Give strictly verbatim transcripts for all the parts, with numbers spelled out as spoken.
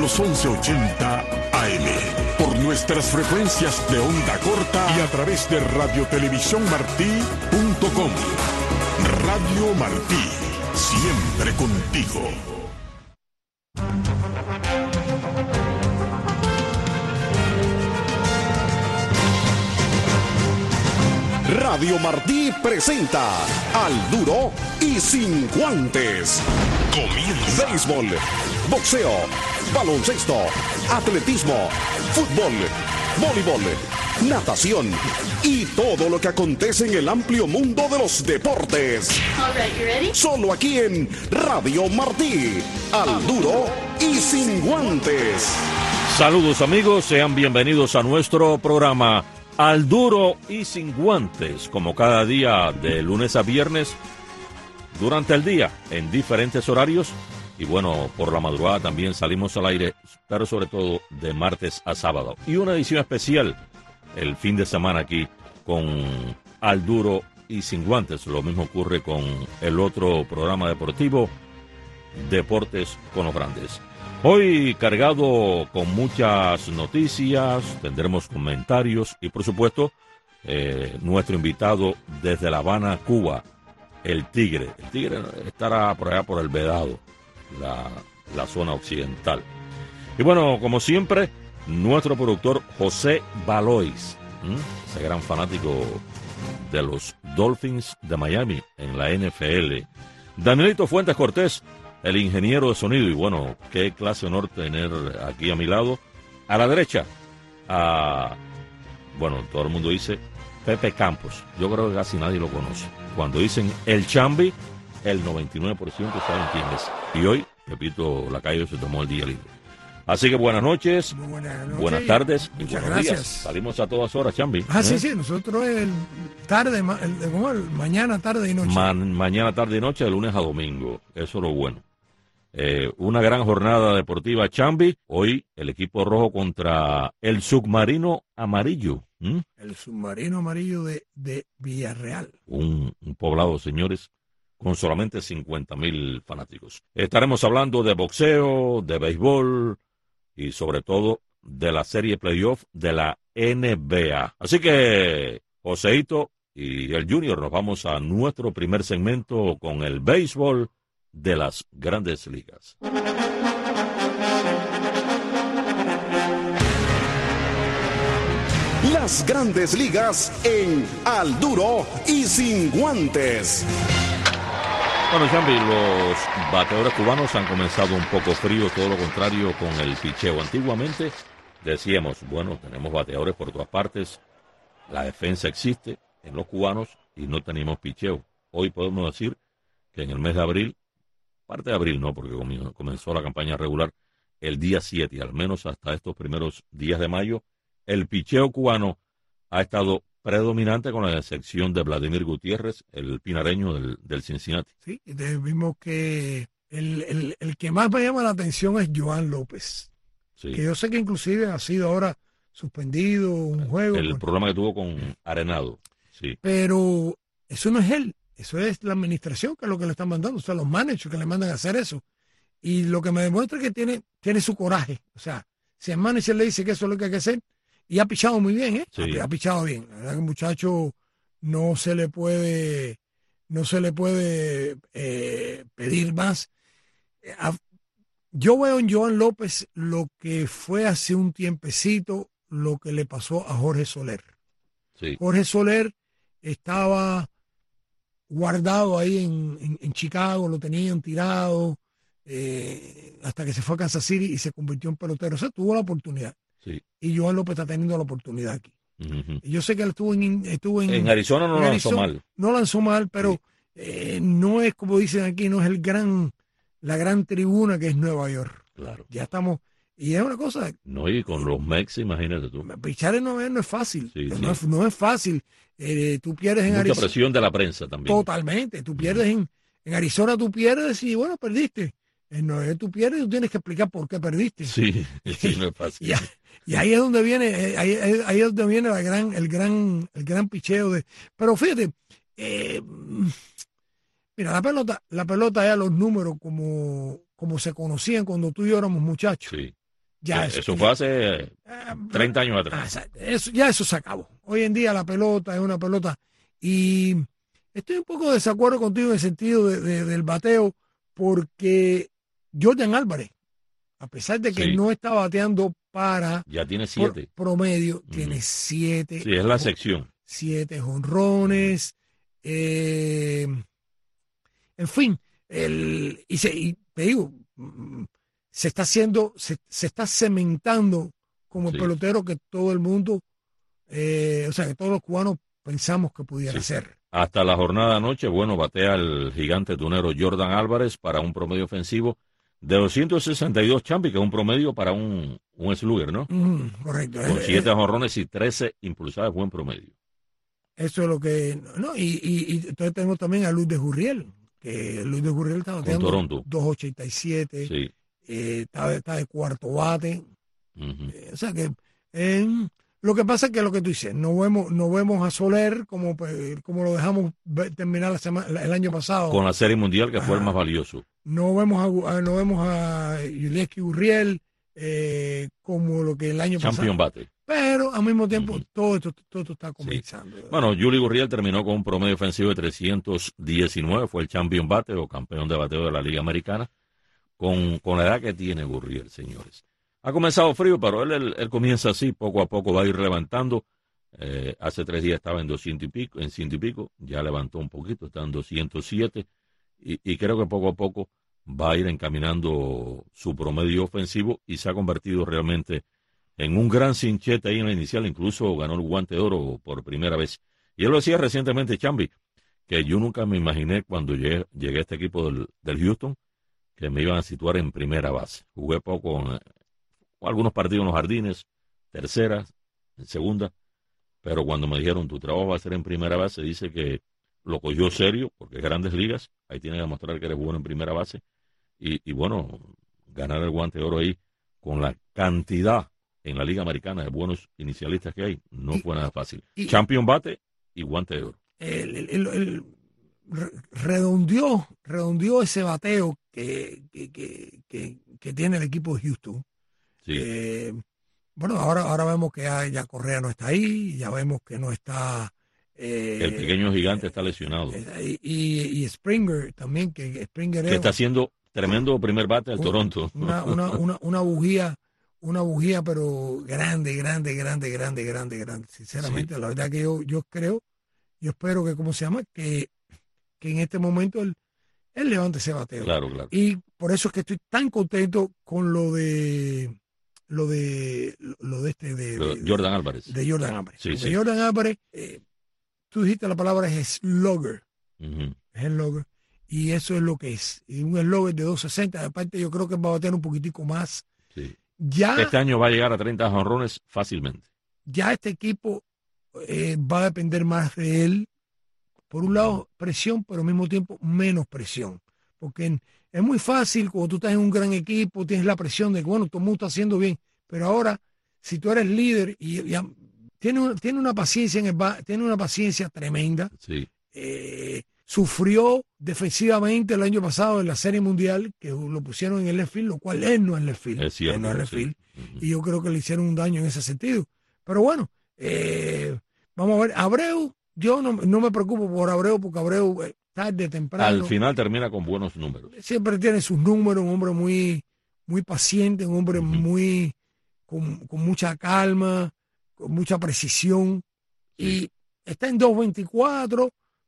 los once ochenta A M, por nuestras frecuencias de onda corta y a través de radio televisión martí punto com. Radio Martí, siempre contigo. Radio Martí presenta Al Duro y Sin Guantes. Comienza. Béisbol, boxeo, baloncesto, atletismo, fútbol, voleibol, natación y todo lo que acontece en el amplio mundo de los deportes. All right, you ready? Solo aquí en Radio Martí. Al Duro y Sin Guantes. Saludos amigos, sean bienvenidos a nuestro programa Al Duro y Sin Guantes, como cada día de lunes a viernes, durante el día, en diferentes horarios, y bueno, por la madrugada también salimos al aire, pero sobre todo de martes a sábado. Y una edición especial el fin de semana aquí con Al Duro y Sin Guantes. Lo mismo ocurre con el otro programa deportivo, Deportes con los Grandes. Hoy cargado con muchas noticias, tendremos comentarios y por supuesto eh, nuestro invitado desde La Habana, Cuba, el Tigre. El Tigre estará por allá por el Vedado, la, la zona occidental. Y bueno, como siempre, nuestro productor José Valois, ¿m? ese gran fanático de los Dolphins de Miami en la N F L. Danielito Fuentes Cortés, el ingeniero de sonido, y bueno, qué clase de honor tener aquí a mi lado. A la derecha, a, bueno, todo el mundo dice Pepe Campos. Yo creo que casi nadie lo conoce. Cuando dicen el Chambi, el noventa y nueve por ciento saben quién es. Y hoy, Pepito Lacayo se tomó el día libre. Así que buenas noches, Muy buenas noches, buenas tardes y muchas buenos gracias. días. Salimos a todas horas, Chambi. Ah, ¿eh? sí, sí, nosotros el tarde, ma- el, ¿cómo? El mañana, tarde y noche. Ma- mañana, tarde y noche, de lunes a domingo. Eso es lo bueno. Eh, una gran jornada deportiva, Chambi. Hoy el equipo rojo contra el submarino amarillo. ¿Mm? El submarino amarillo de, de Villarreal. Un, un poblado, señores, con solamente cincuenta mil fanáticos. Estaremos hablando de boxeo, de béisbol y sobre todo de la serie playoff de la N B A. Así que, Joseito y el Junior, nos vamos a nuestro primer segmento con el béisbol de las Grandes Ligas. Las Grandes Ligas en Al Duro y Sin Guantes. Bueno, Chambi, los bateadores cubanos han comenzado un poco fríos, todo lo contrario con el picheo. Antiguamente decíamos, bueno, tenemos bateadores por todas partes, la defensa existe en los cubanos y no tenemos picheo. Hoy podemos decir que en el mes de abril, parte de abril no, porque comenzó la campaña regular el día siete, y al menos hasta estos primeros días de mayo, el picheo cubano ha estado predominante con la excepción de Vladimir Gutiérrez, el pinareño del, del Cincinnati. Sí, entonces vimos que el, el, el que más me llama la atención es Joan López. Sí. Que yo sé que inclusive ha sido ahora suspendido un juego. El por- problema que tuvo con Arenado, sí. Pero eso no es él, eso es la administración que es lo que le están mandando, o sea, los managers que le mandan a hacer eso. Y lo que me demuestra es que tiene, tiene su coraje. O sea, si el manager le dice que eso es lo que hay que hacer, y ha pichado muy bien, ¿eh? Sí. Ha, ha pichado bien. La verdad que el muchacho no se le puede, no se le puede eh, pedir más. Eh, a- Yo veo en Joan López lo que fue hace un tiempecito lo que le pasó a Jorge Soler. Sí. Jorge Soler estaba guardado ahí en, en, en Chicago, lo tenían tirado eh, hasta que se fue a Kansas City y se convirtió en pelotero. O sea, tuvo la oportunidad. Sí. Y Joan López está teniendo la oportunidad aquí. Ujú. Y yo sé que él estuvo en, estuvo en, En Arizona no en lo lanzó Arizona. mal. No lanzó mal, pero eh, no es como dicen aquí, no es el gran, la gran tribuna que es Nueva York. Claro. Ya estamos, y es una cosa, No, y con los Mex, imagínate tú. pichar en Nueva York no es fácil. Sí, no, sí. Es, no es fácil. Eh, tú pierdes en Mucha Arizona. presión de la prensa también. Totalmente. Tú pierdes en, en Arizona, tú pierdes y bueno, perdiste. En Nueva York tú pierdes y tú tienes que explicar por qué perdiste. Sí, sí, no es fácil. Y, a- y ahí es donde viene, eh, ahí, ahí- ahí es donde viene la gran, el gran, el gran picheo de. Pero fíjate, eh, mira, la pelota, la pelota ya los números como, como se conocían cuando tú y yo éramos muchachos. Sí. Ya eso, eso, eso fue hace treinta años atrás. Ah, eso, ya eso se acabó. Hoy en día la pelota es una pelota. Y estoy un poco de desacuerdo contigo en el sentido de, de, del bateo, porque Jordan Álvarez, a pesar de que Sí. no está bateando para Ya tiene siete. Pro, promedio, Mm. tiene siete. Sí, es la sección. Siete jonrones. Eh, en fin, el, y, se, y te digo, se está haciendo, se, se está cementando como el Sí. pelotero que todo el mundo, eh, o sea, que todos los cubanos pensamos que pudiera Sí. ser. Hasta la jornada de anoche, bueno, batea el gigante tunero Jordan Álvarez para un promedio ofensivo de doscientos sesenta y dos, Champi, que es un promedio para un, un slugger, ¿no? Mm, correcto. Con Eh, siete eh, jonrones y trece impulsadas, buen promedio. Eso es lo que, no, y, y, y entonces tenemos también a Luis de Gurriel, que Luis de Gurriel está bateando Toronto. dos ochenta y siete, Sí. eh, está, está de cuarto bate. Uh-huh. Eh, o sea que eh, lo que pasa es que lo que tú dices, no vemos, no vemos a Soler como, como lo dejamos ver, terminar la semana, el año pasado. Con la Serie Mundial, que Ajá. fue el más valioso. No vemos a, no vemos a Yulieski Gurriel eh, como lo que el año Champion pasado. bate. Pero al mismo tiempo Uh-huh. todo, esto, todo esto está comenzando. Sí. Bueno, Yuli Gurriel terminó con un promedio ofensivo de trescientos diecinueve, fue el champion bate o campeón de bateo de la Liga Americana, con, con la edad que tiene Gurriel, señores. Ha comenzado frío, pero él, él, él comienza así, poco a poco va a ir levantando. Eh, hace tres días estaba en doscientos y pico, en ciento y pico, ya levantó un poquito, está en doscientos siete, y, y creo que poco a poco va a ir encaminando su promedio ofensivo y se ha convertido realmente en un gran cinchete ahí en la inicial, incluso ganó el guante de oro por primera vez. Y él lo decía recientemente, Chambi, que yo nunca me imaginé cuando llegué, llegué a este equipo del, del Houston, que me iban a situar en primera base. Jugué poco en, algunos partidos en los Jardines, tercera, en segunda, pero cuando me dijeron tu trabajo va a ser en primera base, dice que lo cogió serio, porque es Grandes Ligas, ahí tienes que demostrar que eres bueno en primera base, y, y bueno, ganar el guante de oro ahí con la cantidad en la Liga Americana de buenos inicialistas que hay, no fue nada fácil. Y, Champion bate y guante de oro. El, el, el, el redondeó, redondeó ese bateo que, que, que, que, que tiene el equipo de Houston. Sí. Eh, bueno, ahora, ahora vemos que ya, ya Correa no está ahí, ya vemos que no está... Eh, el pequeño gigante eh, está lesionado. Eh, y, y Springer también, que Springer que está haciendo tremendo primer bate al un, Toronto. Una, una, una, una bujía, una bujía, pero grande, grande, grande, grande, grande, grande. Sinceramente, sí. La verdad que yo, yo creo, yo espero que, ¿cómo se llama? Que, que en este momento él, él levante ese bateo. Claro, claro. Y por eso es que estoy tan contento con lo de lo de lo de este de, de, de Jordan Álvarez. De Jordan Álvarez. Sí, de sí. Jordan Álvarez, eh, tú dijiste la palabra es slugger. Uh-huh. Es slugger. Y eso es lo que es. Y un slugger de doscientos sesenta, aparte yo creo que va a batear un poquitico más. Sí. Ya, este año va a llegar a treinta jonrones fácilmente. Ya este equipo eh, va a depender más de él. Por un lado, presión, pero al mismo tiempo menos presión. Porque en, es muy fácil cuando tú estás en un gran equipo, tienes la presión de que, bueno, todo el mundo está haciendo bien. Pero ahora, si tú eres líder y, y tiene, tiene una paciencia en el, tiene una paciencia tremenda. Sí. Eh, sufrió defensivamente el año pasado en la Serie Mundial, que lo pusieron en el left field, lo cual él no es left field. Es cierto, él no es left sí. field. Uh-huh. Y yo creo que le hicieron un daño en ese sentido. Pero bueno, eh, vamos a ver. Abreu, yo no, no me preocupo por Abreu, porque Abreu eh, tarde, temprano. Al final termina con buenos números. Siempre tiene sus números, un hombre muy, muy paciente, un hombre uh-huh. muy con, con mucha calma, con mucha precisión. Sí. Y está en dos veinticuatro,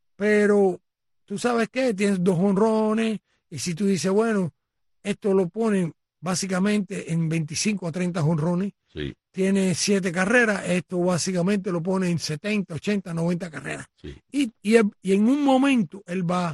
pero tú sabes qué, tienes dos jonrones, y si tú dices, bueno, esto lo ponen básicamente en veinticinco a treinta jonrones, sí. Tiene siete carreras, esto básicamente lo pone en setenta, ochenta, noventa carreras. Sí. Y, y, y en un momento él va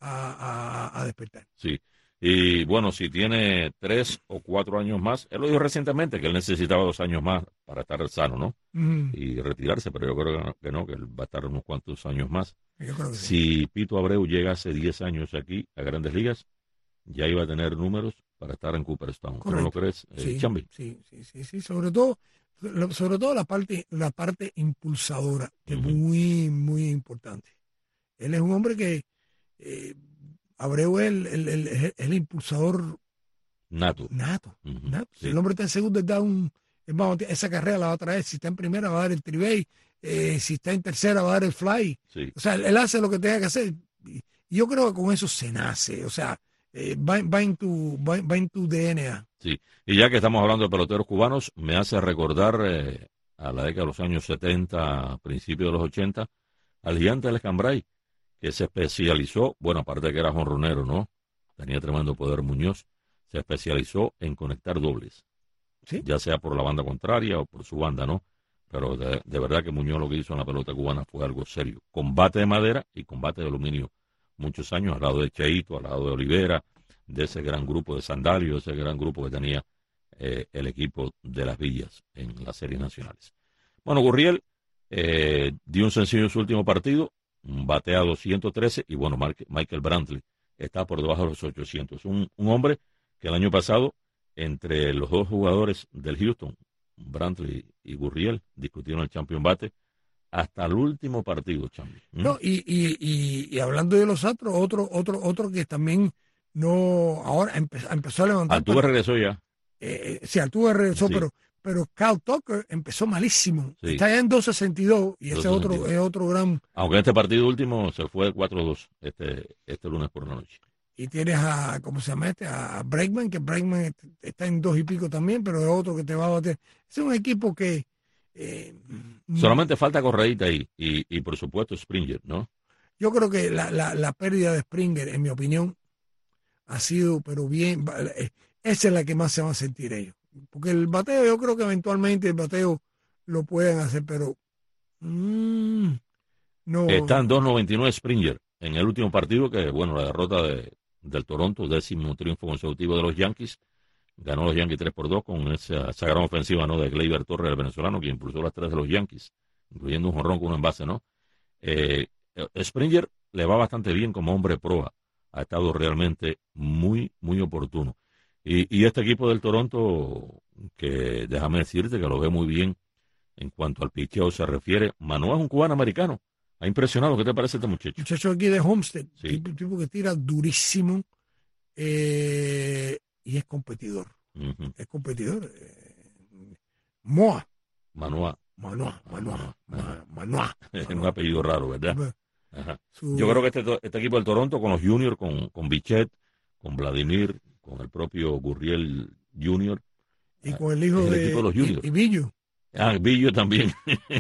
a, a, a despertar. Sí, y bueno, si tiene tres o cuatro años más, él lo dijo recientemente que él necesitaba dos años más para estar sano, ¿no? Mm. Y retirarse, pero yo creo que no, que no, que él va a estar unos cuantos años más. Yo creo que si sí. Pito Abreu llega hace diez años aquí a Grandes Ligas, ya iba a tener números para estar en Cooperstown. ¿No lo crees, eh, sí, Chambi? Sí, sí, sí, sí, sobre todo, sobre todo la parte, la parte impulsadora, que uh-huh. es muy, muy importante. Él es un hombre que eh, Abreu es el, el, el, el impulsador Nato. Nato. Uh-huh. Nato. Sí. Si el hombre está en segundo, él da un, él va a- esa carrera la va a traer. Si está en primera, va a dar el tribey. Eh, si está en tercera, va a dar el fly. Sí. O sea, él, él hace lo que tenga que hacer. Y yo creo que con eso se nace. O sea, eh, va, va, en tu, va, va en tu D N A. Sí, y ya que estamos hablando de peloteros cubanos, me hace recordar eh, a la década de los años setenta, principios de los ochenta, al gigante Alex Cambray, que se especializó, bueno, aparte de que era jonronero, ¿no? Tenía tremendo poder Muñoz, se especializó en conectar dobles, ¿Sí? ya sea por la banda contraria o por su banda, ¿no? Pero de, de verdad que Muñoz lo que hizo en la pelota cubana fue algo serio. Combate de madera y combate de aluminio. Muchos años al lado de Cheito, al lado de Olivera, de ese gran grupo de Sandalio, ese gran grupo que tenía eh, el equipo de las Villas en las series nacionales. Bueno, Gurriel eh, dio un sencillo en su último partido, batea doscientos trece y bueno, Mar- Michael Brantley está por debajo de los ochocientos. Un, un hombre que el año pasado, entre los dos jugadores del Houston, Brantley y Gurriel, discutieron el champion bate hasta el último partido, Chambi. ¿Mm? No, y, y, y, y hablando de los Astros, otro, otro, otro que también no, ahora empezó, empezó a levantar. Altuve pero, regresó ya. eh, sí, Altuve regresó, Sí. pero, pero Kyle Tucker empezó malísimo. Sí. Está ya en dos sesenta y dos y ese es otro, dos sesenta y dos. es otro gran. Aunque en este partido último se fue cuatro dos este, este lunes por la noche. Y tienes a, ¿cómo se llama este? A Bregman, que Bregman está en dos y pico también, pero es otro que te va a bater. Es un equipo que. Eh, Solamente falta Correíta ahí y, y por supuesto Springer, ¿no? Yo creo que la, la, la pérdida de Springer, en mi opinión, ha sido, pero bien, eh, esa es la que más se van a sentir ellos. Porque el bateo, yo creo que eventualmente el bateo lo pueden hacer, pero mmm, no. Está en dos noventa y nueve Springer en el último partido que, bueno, la derrota de, del Toronto, décimo triunfo consecutivo de los Yankees. Ganó los Yankees tres por dos con esa, esa gran ofensiva, ¿no? De Gleyber Torres, el venezolano, que impulsó las tres de los Yankees, incluyendo un jonrón con un envase, ¿no? Eh, Springer le va bastante bien como hombre proa. Ha estado realmente muy, muy oportuno. Y, y este equipo del Toronto, que déjame decirte que lo ve muy bien en cuanto al picheo se refiere. Manoah es un cubano americano. Ha impresionado. ¿Qué te parece este muchacho? Muchacho aquí de Homestead, Sí. tipo, tipo que tira durísimo eh, y es competidor. Uh-huh. Es competidor. Eh, Moa. Manoah. Manoa, Manoa, Manoah. Manoa. Es un apellido raro, ¿verdad? Ajá. Su- Yo creo que este, este equipo del Toronto, con los juniors, con, con Bichette, con Vladimir, con el propio Gurriel junior y con el hijo es el de, equipo de los juniors. y, y Billo. Ah, Billo también.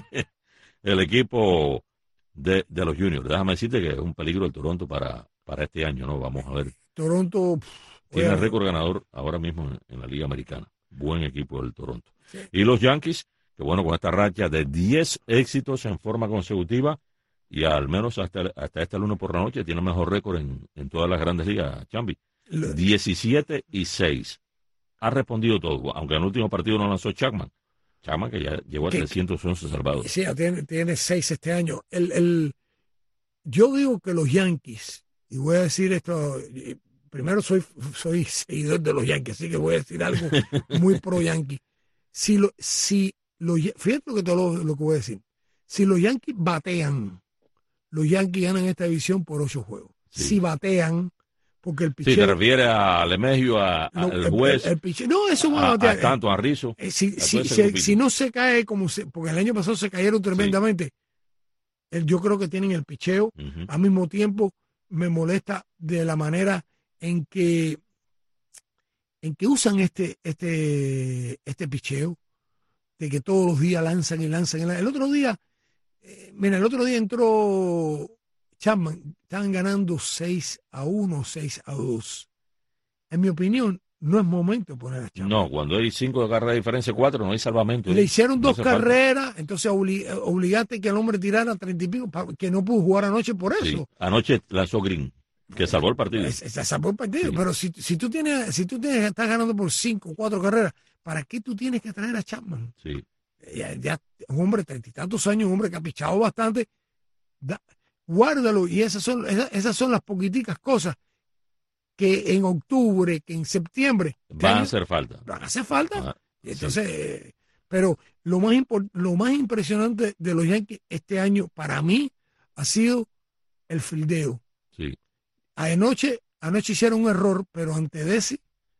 El equipo de, de los juniors. Déjame decirte que es un peligro el Toronto para, para este año, ¿no? Vamos a ver. Toronto pff, Tiene el oye, récord ganador ahora mismo en, en la Liga Americana. Buen equipo del Toronto. Sí. Y los Yankees, que bueno, con esta racha de diez éxitos en forma consecutiva, y al menos hasta, hasta este lunes por la noche, tiene el mejor récord en, en todas las grandes ligas, Chambi. lo- diecisiete y seis. Ha respondido todo, aunque en el último partido no lanzó Chapman. Chapman que ya llegó a ¿Qué? trescientos once salvados. sí, tiene, tiene seis este año. El, el, yo digo que los Yankees, y voy a decir esto, eh, primero soy, soy seguidor de los Yankees, así que voy a decir algo muy pro Yankee. Si lo, si los, fíjate lo que, te lo, lo que voy a decir. Si los Yankees batean, los Yankees ganan esta división por ocho juegos. Sí. Si batean, porque el Sí, te picheo, refieres a Lemegio, a, no, al el- juez, el- el picheo- no, eso va a, a a batear. tanto, a Rizzo. Eh, si, a si, todo ese si- grupito. si no se cae como se, porque el año pasado se cayeron tremendamente, el- yo creo que tienen el picheo. Ujú. Al mismo tiempo me molesta de la manera en que en que usan este este este picheo, de que todos los días lanzan y lanzan y lanzan. El otro día, eh, mira, el otro día entró Chapman, estaban ganando seis a uno, seis a dos. En mi opinión, no es momento de poner a Chapman. No, cuando hay cinco de carrera de diferencia, cuatro, no hay salvamento. Le ¿eh? hicieron No dos hace falta. carreras, entonces obli- obligaste que el hombre tirara treinta y pico, pa- que no pudo jugar anoche por eso. Sí. Anoche lanzó Green, que salvó el partido. Es- es- Se salvó el partido, Sí. pero si, si tú tienes, si tú tienes, estás ganando por cinco, cuatro carreras, ¿para qué tú tienes que traer a Chapman? Sí. Ya, ya un hombre de treinta y tantos años, un hombre que ha pichado bastante, da- guárdalo, y esas son, esas, esas son las poquiticas cosas que en octubre, que en septiembre Va a van- hacer falta. van a hacer falta. Ah, Y entonces, eh, pero lo más impor- lo más impresionante de los Yankees este año para mí ha sido el fildeo. sí. Anoche, anoche hicieron un error, pero antes de ese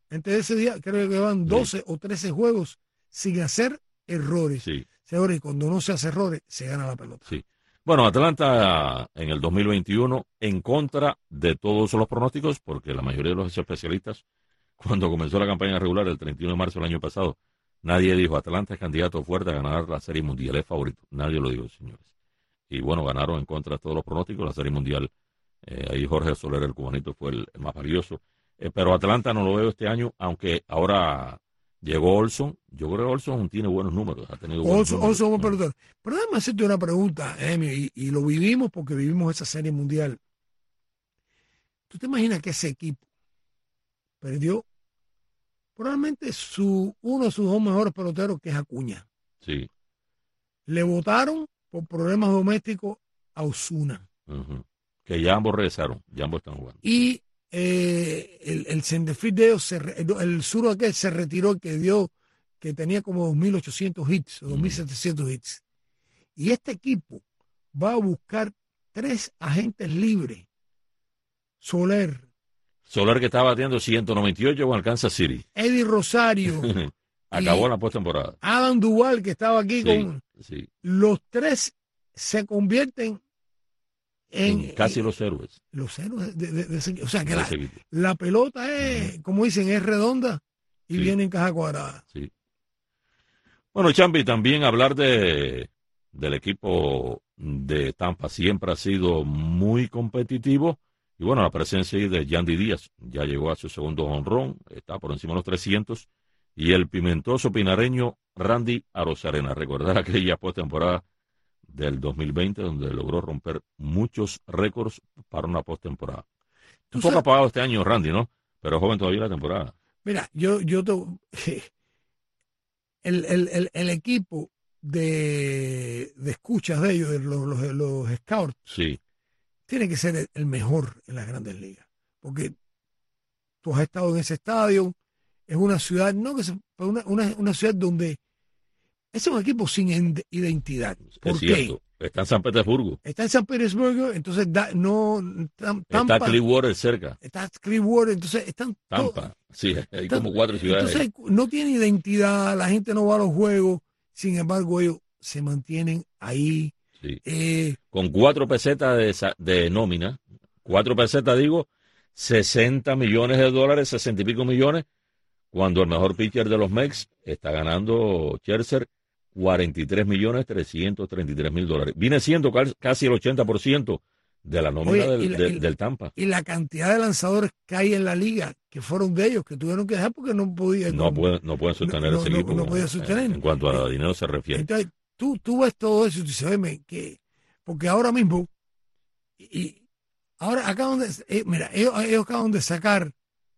Antes de ese día, creo que van doce sí. o trece juegos sin hacer errores. Sí. Señores, cuando no se hace errores, se gana la pelota. Sí. Bueno, Atlanta en el dos mil veintiuno, en contra de todos los pronósticos, porque la mayoría de los especialistas, cuando comenzó la campaña regular el treinta y uno de marzo del año pasado, nadie dijo Atlanta es candidato fuerte a ganar la Serie Mundial, es favorito. Nadie lo dijo, señores. Y bueno, ganaron en contra de todos los pronósticos la Serie Mundial. Eh, ahí Jorge Soler, el cubanito, fue el, el más valioso. Eh, pero Atlanta no lo veo este año, aunque ahora llegó Olson. Yo creo que Olson tiene buenos números. Ha tenido buenos Olson, números. Olson, pero, pero déjame hacerte una pregunta, Emio, y, y lo vivimos porque vivimos esa Serie Mundial. ¿Tú te imaginas que ese equipo perdió probablemente su, uno de sus dos mejores peloteros, que es Acuña? Sí. Le votaron por problemas domésticos a Osuna. Uh-huh. Que ya ambos regresaron, ya ambos están jugando. Y eh, el, el centerfield de ellos, se, el, el sur aquel se retiró, que dio, que tenía como dos mil ochocientos hits, o dos mil setecientos hits. Y este equipo va a buscar tres agentes libres. Soler. Soler, que estaba batiendo ciento noventa y ocho con el Kansas City. Eddie Rosario. Acabó en la postemporada. Adam Duval, que estaba aquí sí, con... Sí. Los tres se convierten en... en casi en, los héroes. Los héroes de, de, de, de o sea, que de la, la pelota es, uh-huh. como dicen, es redonda y sí. viene en caja cuadrada. Sí. Bueno, Chambi, también hablar de del equipo de Tampa. Siempre ha sido muy competitivo. Y bueno, la presencia de Yandy Díaz ya llegó a su segundo jonrón, está por encima de los trescientos. Y el pimentoso pinareño Randy Arozarena. Recordar aquella postemporada del dos mil veinte, donde logró romper muchos récords para una postemporada. Un poco apagado este año, Randy, ¿no? Pero joven todavía la temporada. Mira, yo, yo te, el, el, el, el equipo de, de escuchas de ellos, de los, los, los scouts, sí. tiene que ser el, el mejor en las grandes ligas. Porque tú has estado en ese estadio, es una ciudad, no que se, una, una, una ciudad donde es un equipo sin identidad. ¿Por es qué? Cierto. Está en San Petersburgo. Está en San Petersburgo, entonces da, no Tampa, está Clearwater cerca. Está Clearwater, entonces están Tampa. Todo, sí, hay están, como cuatro ciudades. Entonces no tiene identidad, la gente no va a los juegos, sin embargo ellos se mantienen ahí. Sí. Eh, Con cuatro pesetas de, de nómina, cuatro pesetas digo, sesenta millones de dólares, sesenta y pico millones. Cuando el mejor pitcher de los Mex está ganando Scherzer cuarenta y tres millones trescientos treinta y tres mil dólares. Viene siendo casi el ochenta por ciento de la nómina Oye, del, la, de, del Tampa. Y la cantidad de lanzadores que hay en la liga, que fueron de ellos, que tuvieron que dejar porque no podían. No, pueden, no pueden sostener no, ese no, equipo. No, no podían sostener. En, en cuanto a eh, dinero se refiere. Entonces, tú, tú ves todo eso y tú dices, oye, que, porque ahora mismo, y ahora acaban de, eh, mira, ellos, ellos acaban de sacar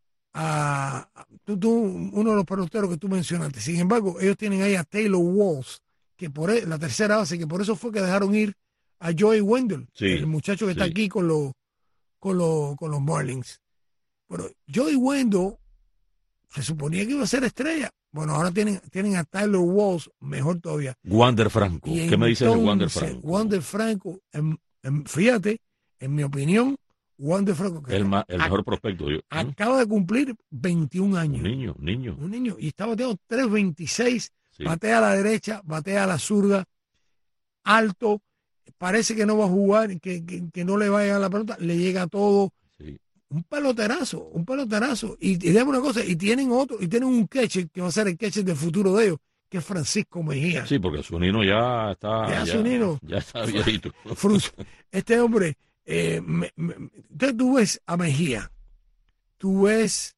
a, a tú, tú, uno de los peloteros que tú mencionaste. Sin embargo, ellos tienen ahí a Taylor Walls, que por la tercera base, que por eso fue que dejaron ir a Joey Wendell, sí, el muchacho que sí. está aquí con los con los con los Marlins. Bueno, Joey Wendell se suponía que iba a ser estrella. Bueno, ahora tienen, tienen a Taylor Walls, mejor todavía. Wander Franco. Y ¿Qué me dices de Wander entonces, Franco? Wander Franco, en, en, fíjate, en mi opinión, Wander Franco, que el, ma, el mejor a, prospecto. Yo, acaba ¿eh? de cumplir veintiún años. Un niño, un niño. Un niño. Y está bateando tres veintiséis, sí. batea a la derecha, batea a la zurda, alto, parece que no va a jugar, que, que, que no le va a llegar la pelota, le llega todo. Sí. Un peloterazo, un peloterazo. Y, y déjame una cosa, y tienen otro, y tienen un catcher que va a ser el catcher del futuro de ellos, que es Francisco Mejía. Sí, porque Zunino ya está. Ya, ya Zunino. Ya está viejito. Este hombre, eh, me, me, entonces tú ves a Mejía, tú ves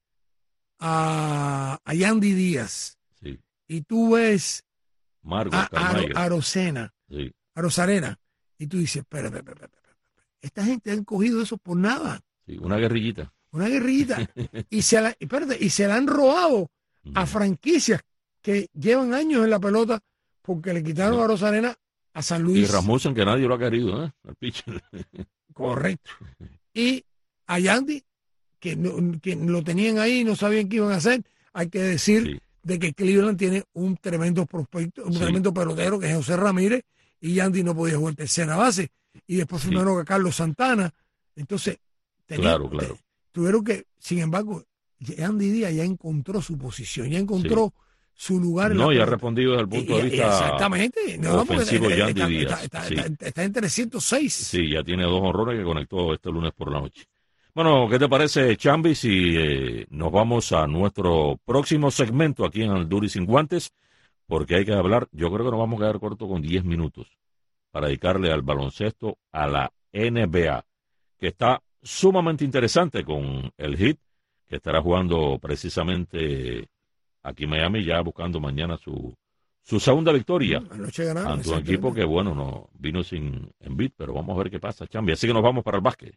a, a Yandy Díaz, sí. y tú ves Margo, a, a, a Arocena, sí. a Rosarena, y tú dices, espera, espera, espera, espera, esta gente han cogido eso por nada. Sí, una guerrillita. Una guerrillita. y, se la, espérate, y se la han robado uh-huh. a franquicias que llevan años en la pelota porque le quitaron sí. a Rosarena a San Luis. Y Rasmussen, que nadie lo ha querido, ¿eh? El pitcher. Correcto. Y a Yandy, que, no, que lo tenían ahí y no sabían qué iban a hacer. Hay que decir sí. de que Cleveland tiene un tremendo prospecto, un sí. tremendo pelotero que es José Ramírez, y Yandy no podía jugar tercera base. Y después firmaron sí. a Carlos Santana. Entonces, tenían, claro, claro. Te, tuvieron que, sin embargo, Andy Díaz ya encontró su posición, ya encontró sí. su lugar. En no, la ya ha respondido desde el punto de vista exactamente. No, ofensivo está, Yandy está, Díaz. Está, sí. está, está en trescientos seis. Sí, ya tiene dos honrones que conectó este lunes por la noche. Bueno, ¿qué te parece, Chambi, si eh, nos vamos a nuestro próximo segmento aquí en Al Duro y Sin Guantes? Porque hay que hablar, yo creo que nos vamos a quedar corto con diez minutos para dedicarle al baloncesto a la N B A, que está sumamente interesante con el Heat, que estará jugando precisamente aquí en Miami, ya buscando mañana su, su segunda victoria ganaron, ante un equipo que, bueno, no vino sin Embiid, pero vamos a ver qué pasa, Chambi. Así que nos vamos para el básquet.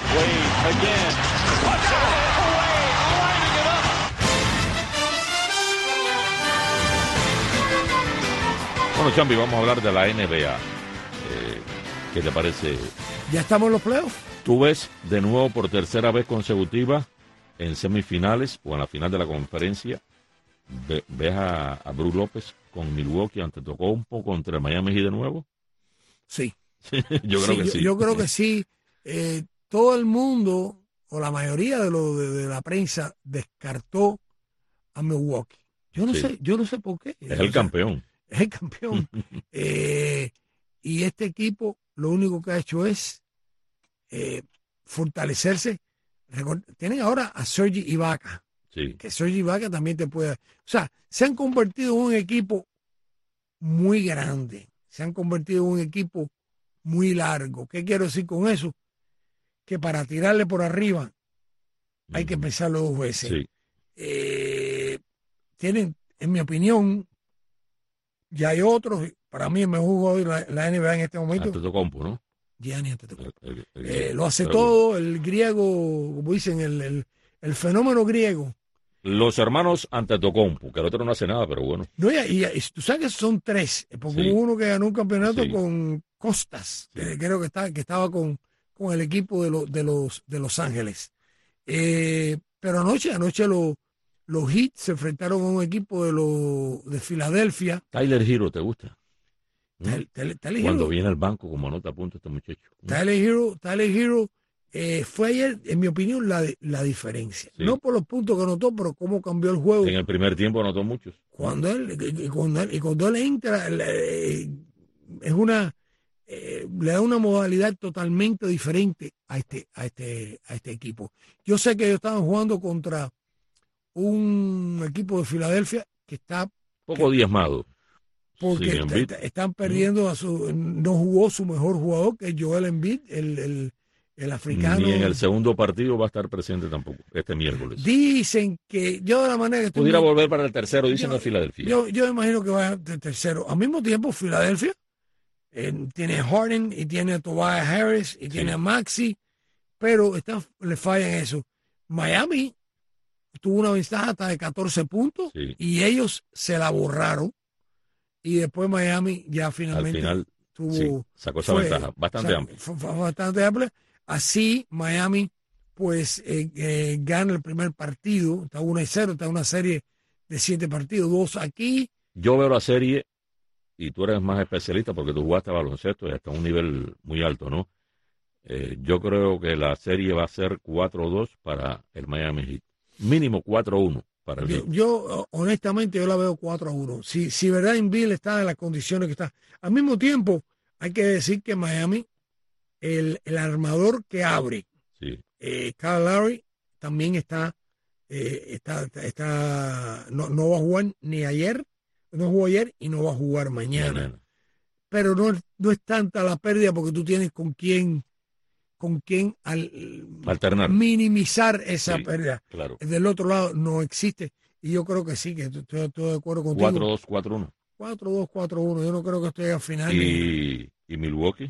Bueno, Chambi, vamos a hablar de la N B A. Eh, ¿Qué te parece? ¿Ya estamos en los playoffs? ¿Tú ves de nuevo por tercera vez consecutiva en semifinales o en la final de la conferencia? Ve, ¿Ves a, a Brook López con Milwaukee ante Tocumpo contra Miami Heat de nuevo? Sí. yo creo sí, que yo, sí. Yo creo que sí. Eh, todo el mundo, o la mayoría de, lo, de, de la prensa, descartó a Milwaukee. Yo no sí. sé, yo no sé por qué. Es el o campeón. Sea, es el campeón. eh, y este equipo lo único que ha hecho es eh, fortalecerse. Tienen ahora a Serge Ibaka. Sí. Que Serge Ibaka también te puede... O sea, se han convertido en un equipo muy grande. Se han convertido en un equipo muy largo. ¿Qué quiero decir con eso? Que para tirarle por arriba uh-huh. hay que pensarlo dos veces. Sí. Eh, tienen, en mi opinión, ya hay otros. Para mí el mejor jugador de la, la N B A en este momento. Antetokounmpo, ¿no? Giannis Antetokounmpo. El, el, el, eh, lo hace todo, el griego, como dicen, el, el, el fenómeno griego. Los hermanos Antetokounmpo, que el otro no hace nada, pero bueno. No, y, y, y tú sabes que son tres, porque sí. hubo uno que ganó un campeonato sí. con Costas, sí. que creo que, está, que estaba con, con el equipo de, lo, de, los, de Los Ángeles. Eh, pero anoche, anoche lo, los Heat se enfrentaron a un equipo de, lo, de Filadelfia. Tyler Hero, ¿te gusta? ¿Mm? Tyler, Tyler, Tyler Cuando Hero. viene al banco, como anota a punto este muchacho. ¿Mm? Tyler Hero, Tyler Hero eh, fue ayer, en mi opinión, la, la diferencia. Sí. No por los puntos que anotó, pero cómo cambió el juego. En el primer tiempo anotó muchos. Cuando él, y cuando él, y cuando él entra, eh, es una, eh, le da una modalidad totalmente diferente a este, a este, a este equipo. Yo sé que ellos estaban jugando contra un equipo de Filadelfia que está poco que, diezmado. Porque sí, t- están perdiendo a su, no jugó su mejor jugador, que es Joel Embiid, el, el, el africano. Ni en el segundo partido va a estar presente tampoco, este miércoles. Dicen que yo de la manera que pudiera estoy, volver para el tercero, dicen yo, a Filadelfia. Yo, yo imagino que va al tercero. Al mismo tiempo, Filadelfia eh, tiene a Harden y tiene a Tobias Harris y sí. tiene a Maxi, pero está, le fallan eso. Miami tuvo una ventaja hasta de catorce puntos sí. y ellos se la borraron. Y después Miami ya finalmente Al final, tuvo, sí, sacó esa fue, ventaja bastante o sea, amplia. Fue, fue bastante amplia. Así Miami pues eh, eh, gana el primer partido, está uno y cero, está una serie de siete partidos, dos aquí. Yo veo la serie, y tú eres más especialista porque tú jugaste baloncesto y hasta un nivel muy alto, ¿no? Eh, yo creo que la serie va a ser cuatro dos para el Miami Heat. Mínimo cuatro uno. Para el yo, yo, honestamente, yo la veo cuatro a uno. Si, si verdad Embiid está en las condiciones que está. Al mismo tiempo, hay que decir que Miami, el, el armador que abre, sí. eh, Kyle Lowry, también está, eh, está, está no, no va a jugar ni ayer, no jugó ayer y no va a jugar mañana. mañana. Pero no, no es tanta la pérdida porque tú tienes con quién, con quién al, alternar, minimizar esa sí, pérdida. Claro. Del otro lado no existe. Y yo creo que sí, que estoy, estoy de acuerdo contigo. cuatro dos, cuatro uno. cuatro dos, cuatro uno. Yo no creo que esté al final. ¿Y, y Milwaukee?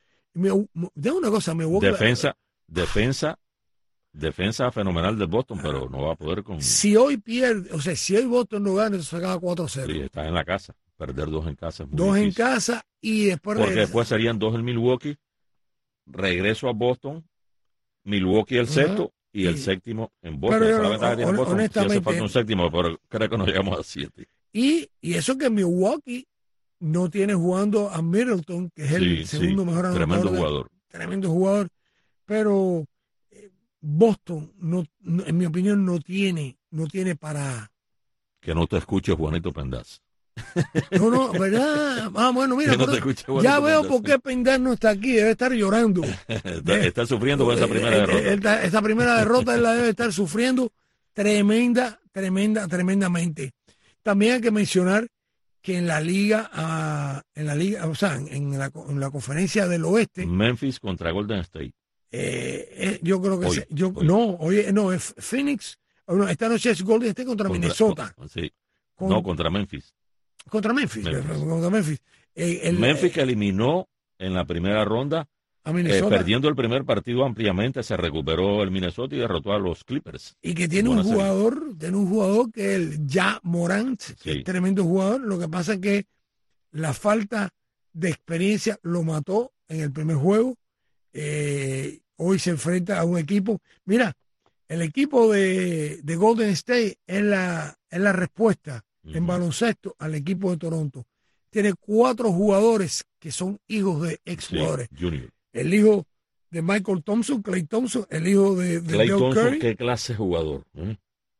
De una cosa, Milwaukee. Defensa, defensa, defensa fenomenal del Boston, ah, pero no va a poder con. Si hoy pierde, o sea, si hoy Boston no gana, se acaba cuatro cero. Sí, está en la casa. Perder dos en casa es muy Dos difícil. en casa y después. Porque después serían dos en Milwaukee. Regreso a Boston, Milwaukee el sexto uh-huh. y el y, séptimo en Boston. Pero, Esa la ventaja tiene Boston. Honestamente, si hace falta un séptimo, pero creo que no llegamos a siete. Y, y eso que Milwaukee no tiene jugando a Middleton, que es el sí, segundo sí, mejor anotador. Tremendo jugador. Tremendo jugador. Pero eh, Boston, no, no, en mi opinión, no tiene, no tiene para... Que no te escuche Juanito Pendaz. No, no, ¿verdad? Ah, bueno, mira, no pero ya veo por qué Pendaz no está aquí, debe estar llorando. está, está sufriendo con esa primera eh, derrota. Esta, esta primera derrota él la debe estar sufriendo tremenda, tremenda, tremendamente. También hay que mencionar que en la liga, uh, en la liga, o sea, en la, en la conferencia del oeste, Memphis contra Golden State. Eh, eh, yo creo que hoy, se, yo hoy. no, oye, no, es Phoenix, no, esta noche es Golden State contra, contra Minnesota. Con, sí. Con, no, contra Memphis. Contra Memphis, Memphis. Contra Memphis. Eh, el, Memphis que eliminó en la primera ronda, a Minnesota, eh, perdiendo el primer partido ampliamente, se recuperó el Minnesota y derrotó a los Clippers. Y que tiene un jugador, serie. tiene un jugador que es el Ja Morant, sí. que es tremendo jugador. Lo que pasa es que la falta de experiencia lo mató en el primer juego. Eh, hoy se enfrenta a un equipo. Mira, el equipo de, de Golden State es la, es la respuesta uh-huh. en baloncesto al equipo de Toronto. Tiene cuatro jugadores que son hijos de exjugadores. Sí, junior. El hijo de Michael Thompson, Klay Thompson, el hijo de, de Klay Dale Thompson, Curry. ¿qué clase de jugador? ¿Eh?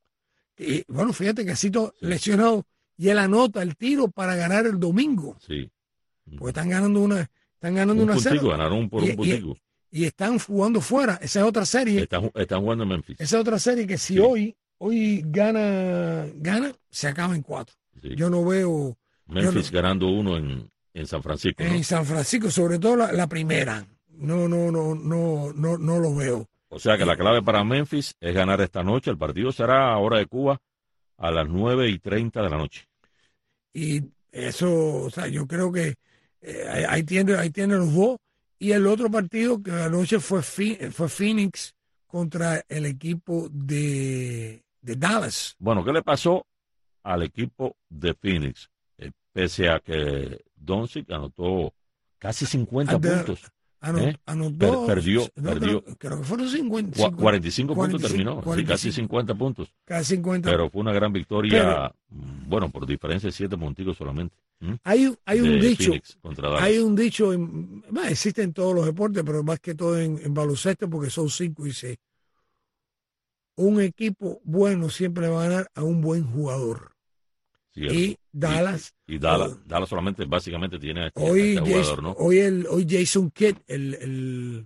Y bueno, fíjate que ha sido sí. lesionado y él anota el tiro para ganar el domingo. Sí. Porque están ganando una, están ganando un una puntico, serie. Ganaron por y, un puntico. Y, y están jugando fuera. Esa es otra serie. Están, están jugando en Memphis. Esa es otra serie que si sí. hoy, hoy gana, gana, se acaba en cuatro. Sí. Yo no veo. Memphis no, ganando uno en, en San Francisco. En ¿no? San Francisco, sobre todo la, la primera. No, no, no, no, no, no lo veo. O sea que la clave para Memphis es ganar esta noche. El partido será a hora de Cuba a las nueve y treinta de la noche. Y eso, o sea, yo creo que eh, ahí tiene, ahí tiene los dos. Y el otro partido que anoche fue, fue Phoenix contra el equipo de, de Dallas. Bueno, ¿qué le pasó al equipo de Phoenix? Eh, pese a que Doncic anotó casi cincuenta de, puntos. Anot, ¿eh? Anotó, per, perdió, no, perdió. Creo, creo que fueron cincuenta, cincuenta, cuarenta y cinco puntos terminó, cuarenta y cinco, sí, casi cincuenta puntos. Casi cincuenta. Pero fue una gran victoria, pero, bueno, por diferencia de siete puntos solamente. ¿Mm? Hay, hay un dicho, contra hay un dicho, en, bueno, existe en todos los deportes, pero más que todo en, en baloncesto, porque son cinco y seis. Un equipo bueno siempre va a ganar a un buen jugador. Cierto. Y Dallas. Y, y Dallas, oh, Dallas solamente básicamente tiene a este, hoy, a este Jason, jugador, ¿no? Hoy, el, hoy Jason Kidd, el, el,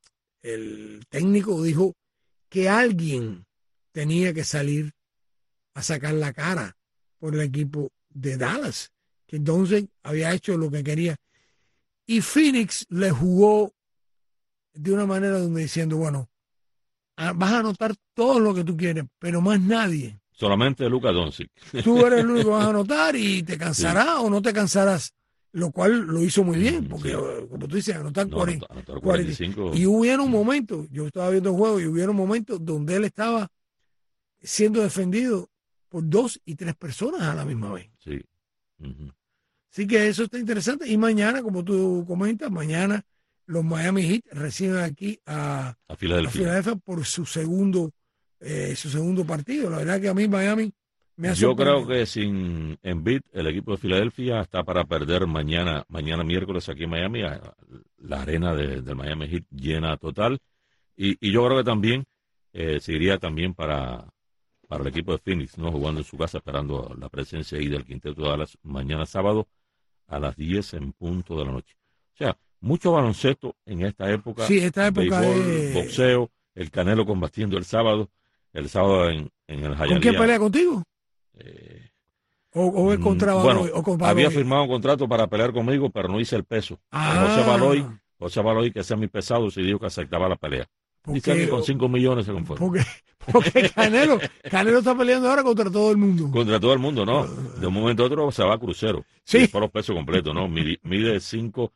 el técnico, dijo que alguien tenía que salir a sacar la cara por el equipo de Dallas, que entonces había hecho lo que quería. Y Phoenix le jugó de una manera donde diciendo, bueno, vas a anotar todo lo que tú quieres, pero más nadie. Solamente Luka Doncic. Tú eres el único que vas a anotar y te cansarás sí. o no te cansarás, lo cual lo hizo muy bien, porque sí. como tú dices, anotar no, cuarenta, anotar cuarenta y cinco. Y hubieron momentos, yo estaba viendo el juego y hubieron momentos donde él estaba siendo defendido por dos y tres personas a la misma vez. Sí. Uh-huh. Así que eso está interesante. Y mañana, como tú comentas, mañana los Miami Heat reciben aquí a, a Filadelfia. a Filadelfia por su segundo Eh, su segundo partido. La verdad que a mí Miami me ha Yo sorprendido. creo que sin Embiid el equipo de Filadelfia está para perder mañana mañana miércoles aquí en Miami, la arena de, del Miami Heat llena total, y, y yo creo que también eh, seguiría también para para el equipo de Phoenix, no jugando en su casa, esperando la presencia ahí del quinteto de Dallas mañana sábado a las diez en punto de la noche. O sea, mucho baloncesto en esta época, sí, esta época béisbol, es... boxeo, el Canelo combatiendo el sábado el sábado en, en el Hialeah. ¿Con quién pelea contigo? Eh, ¿O, o es contra bueno, Baloy, o con Baloy? Había firmado un contrato para pelear conmigo, pero no hice el peso. Ah. José Baloy, José Baloy, que sea mi pesado, se dijo que aceptaba la pelea. Dice que con cinco millones se conforma. Porque, porque Canelo, Canelo está peleando ahora contra todo el mundo. Contra todo el mundo, no. De un momento a otro se va a crucero. Sí. Y por los pesos completos, ¿no? Mide cinco,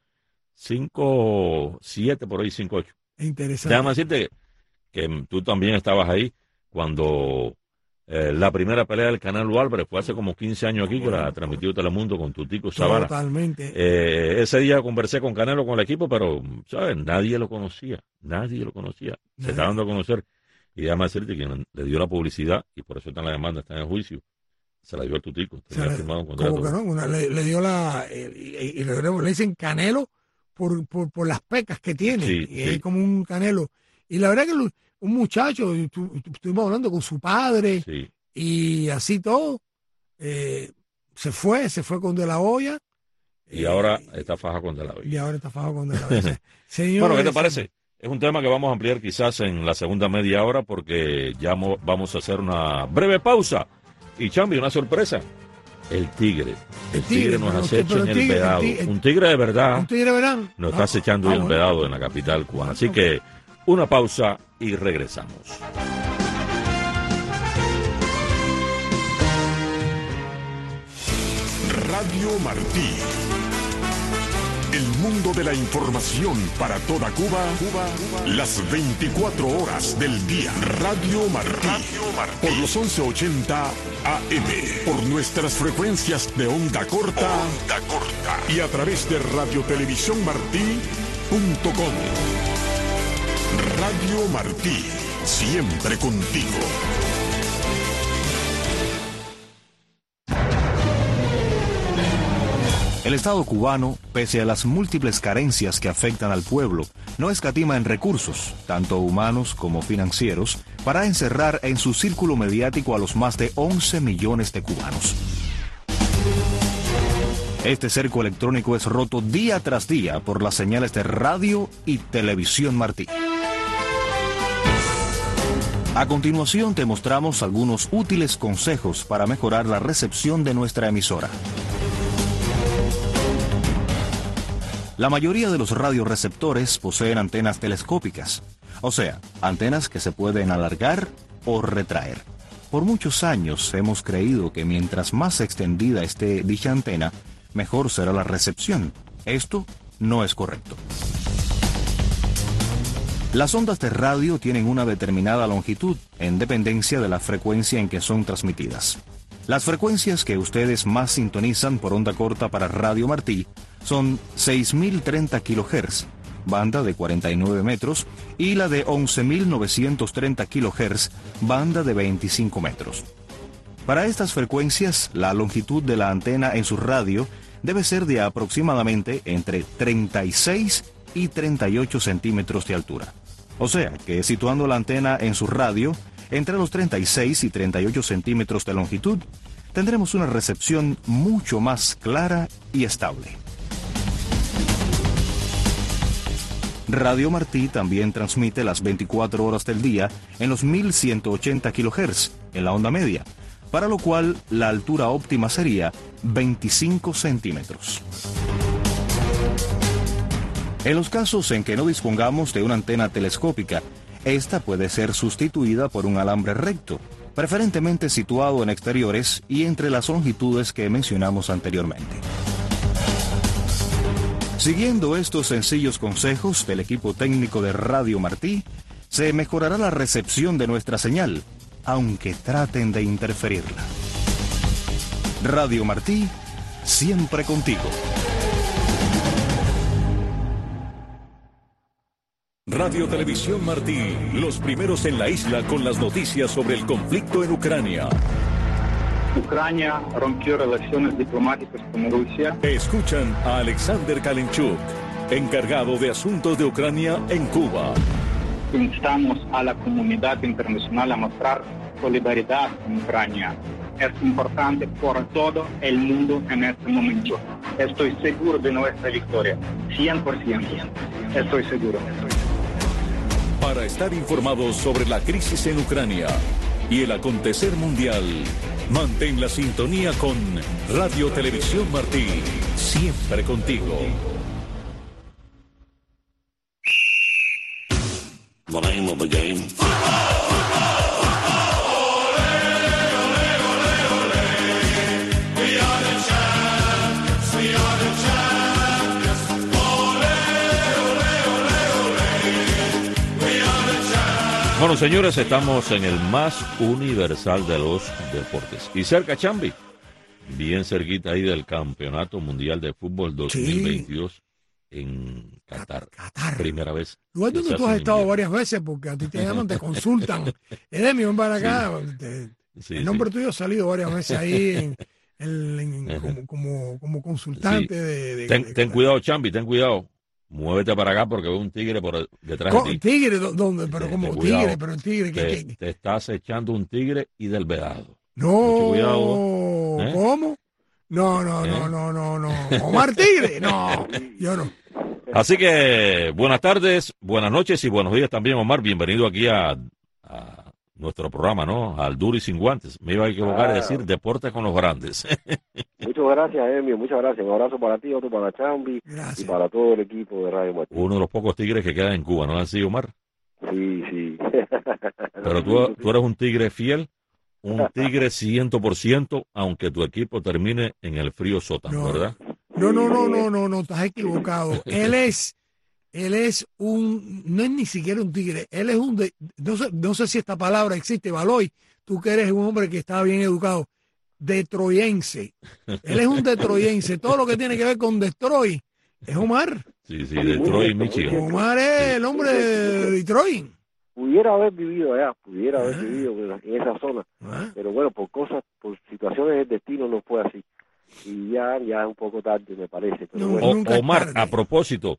cinco, siete, por ahí, cinco, ocho. Interesante. Déjame decirte que, que tú también estabas ahí cuando eh, la primera pelea del Canelo Álvarez fue hace como quince años aquí, que la transmitió Telemundo con Tutico Zavala. Totalmente. Eh, ese día conversé con Canelo, con el equipo, pero, ¿sabes? Nadie lo conocía, nadie lo conocía. Se está dando a conocer. Y déjame decirte que le dio la publicidad, y por eso está en la demanda, está en el juicio. Se la dio al Tutico, tenía le, firmado un contrato. ¿Cómo que no? Una, le, le dio la... Eh, y, y le, le dicen Canelo por, por, por las pecas que tiene. Sí, y sí. es como un Canelo. Y la verdad que... Lo, un muchacho, y tu, tu, estuvimos hablando con su padre, Sí. y así todo, eh, se fue, se fue con De La Hoya. Y eh, ahora está faja con De La Hoya. Y ahora está faja con De La Hoya. Señores, Bueno, ¿qué te parece? Es un tema que vamos a ampliar quizás en la segunda media hora porque ya mo- vamos a hacer una breve pausa. Y Chambi, una sorpresa. El tigre. El, El tigre, tigre, nos pero- acecha pero en el el tigre- el vedado. tigre- el- Un tigre de verdad ¿Un tigre verán? nos está acechando ah, el bueno. vedado en la capital cubana. Así Ok. que una pausa y regresamos. Radio Martí. El mundo de la información para toda Cuba, Cuba, las veinticuatro horas del día. Radio Martí. Por los once ochenta A M. Por nuestras frecuencias de onda corta. Onda corta. Y a través de radiotelevisión martí punto com. Radio Martí. Siempre contigo. El Estado cubano, pese a las múltiples carencias que afectan al pueblo, no escatima en recursos, tanto humanos como financieros, para encerrar en su círculo mediático a los más de once millones de cubanos. Este cerco electrónico es roto día tras día por las señales de radio y televisión Martí. A continuación te mostramos algunos útiles consejos para mejorar la recepción de nuestra emisora. La mayoría de los radioreceptores poseen antenas telescópicas, o sea, antenas que se pueden alargar o retraer. Por muchos años hemos creído que mientras más extendida esté dicha antena, mejor será la recepción. Esto no es correcto. Las ondas de radio tienen una determinada longitud en dependencia de la frecuencia en que son transmitidas. Las frecuencias que ustedes más sintonizan por onda corta para Radio Martí son seis mil treinta kilohertz, banda de cuarenta y nueve metros, y la de once mil novecientos treinta kilohertz, banda de veinticinco metros. Para estas frecuencias, la longitud de la antena en su radio debe ser de aproximadamente entre treinta y seis y treinta y ocho centímetros de altura. O sea, que situando la antena en su radio entre los treinta y seis y treinta y ocho centímetros de longitud, tendremos una recepción mucho más clara y estable. Radio Martí también transmite las veinticuatro horas del día en los mil ciento ochenta kilohertz en la onda media, para lo cual la altura óptima sería veinticinco centímetros. En los casos en que no dispongamos de una antena telescópica, esta puede ser sustituida por un alambre recto, preferentemente situado en exteriores y entre las longitudes que mencionamos anteriormente. Siguiendo estos sencillos consejos del equipo técnico de Radio Martí, se mejorará la recepción de nuestra señal, aunque traten de interferirla. Radio Martí, siempre contigo. Radio Televisión Martí, los primeros en la isla con las noticias sobre el conflicto en Ucrania. Ucrania rompió relaciones diplomáticas con Rusia. Escuchan a Alexander Kalinchuk, encargado de asuntos de Ucrania en Cuba. Instamos a la comunidad internacional a mostrar solidaridad con Ucrania. Es importante por todo el mundo en este momento. Estoy seguro de nuestra victoria. cien por ciento. Estoy seguro. Para estar informados sobre la crisis en Ucrania y el acontecer mundial, mantén la sintonía con Radio Televisión Martí, siempre contigo. The name of the game. Bueno, señores, estamos en el más universal de los deportes. Y cerca, Chambi, bien cerquita ahí del Campeonato Mundial de Fútbol dos mil veintidós sí. en Qatar. Qatar. Primera vez. Lugar donde tú has estado varias veces, porque a ti te llaman, te consultan. Edemi, ven para acá. Sí. Te, sí, el nombre sí. tuyo ha salido varias veces ahí en, en, en, como, como, como consultante. Sí. De, de, ten, de, ten de, cuidado, Chambi, ten cuidado. muévete para acá porque veo un tigre por detrás de ti. ¿Tigre? ¿Dónde? Pero Te- como te- cuidado. tigre, pero el tigre, ¿qué? Te, qué? te estás echando un tigre y del vedado. No, Mucho cuidado, ¿eh? ¿cómo? No, no, ¿Eh? no, no, no, no. Omar Tigre, no, yo no. Así que buenas tardes, buenas noches y buenos días también, Omar. Bienvenido aquí a, a nuestro programa, ¿no? Al Duro y Sin Guantes. Me iba a equivocar Ah. de decir Deportes con los Grandes. Muchas gracias, Emio, muchas gracias. Un abrazo para ti, otro para Chambi y Gracias. para todo el equipo de Radio Martín. Uno de los pocos tigres que quedan en Cuba, ¿no es así, Omar? Sí, sí. Pero tú, tú eres un tigre fiel, un tigre ciento por ciento, aunque tu equipo termine en el frío sótano, No. ¿verdad? No, no, no, no, no, no, estás equivocado. Él es, él es un, no es ni siquiera un tigre, él es un, de- no sé, no sé si esta palabra existe, Baloy, tú que eres un hombre que está bien educado, detroyense. Él es un detroyense, todo lo que tiene que ver con Detroit es Omar. Sí, sí, Detroit y Michigan. Omar es el hombre de Detroit. Pudiera haber vivido allá, pudiera haber Ah. vivido en esa zona, Ah, pero bueno, por cosas, por situaciones del destino no fue así. Y ya, ya es un poco tarde, me parece. Pero No, bueno, O- nunca es Omar, tarde. a propósito,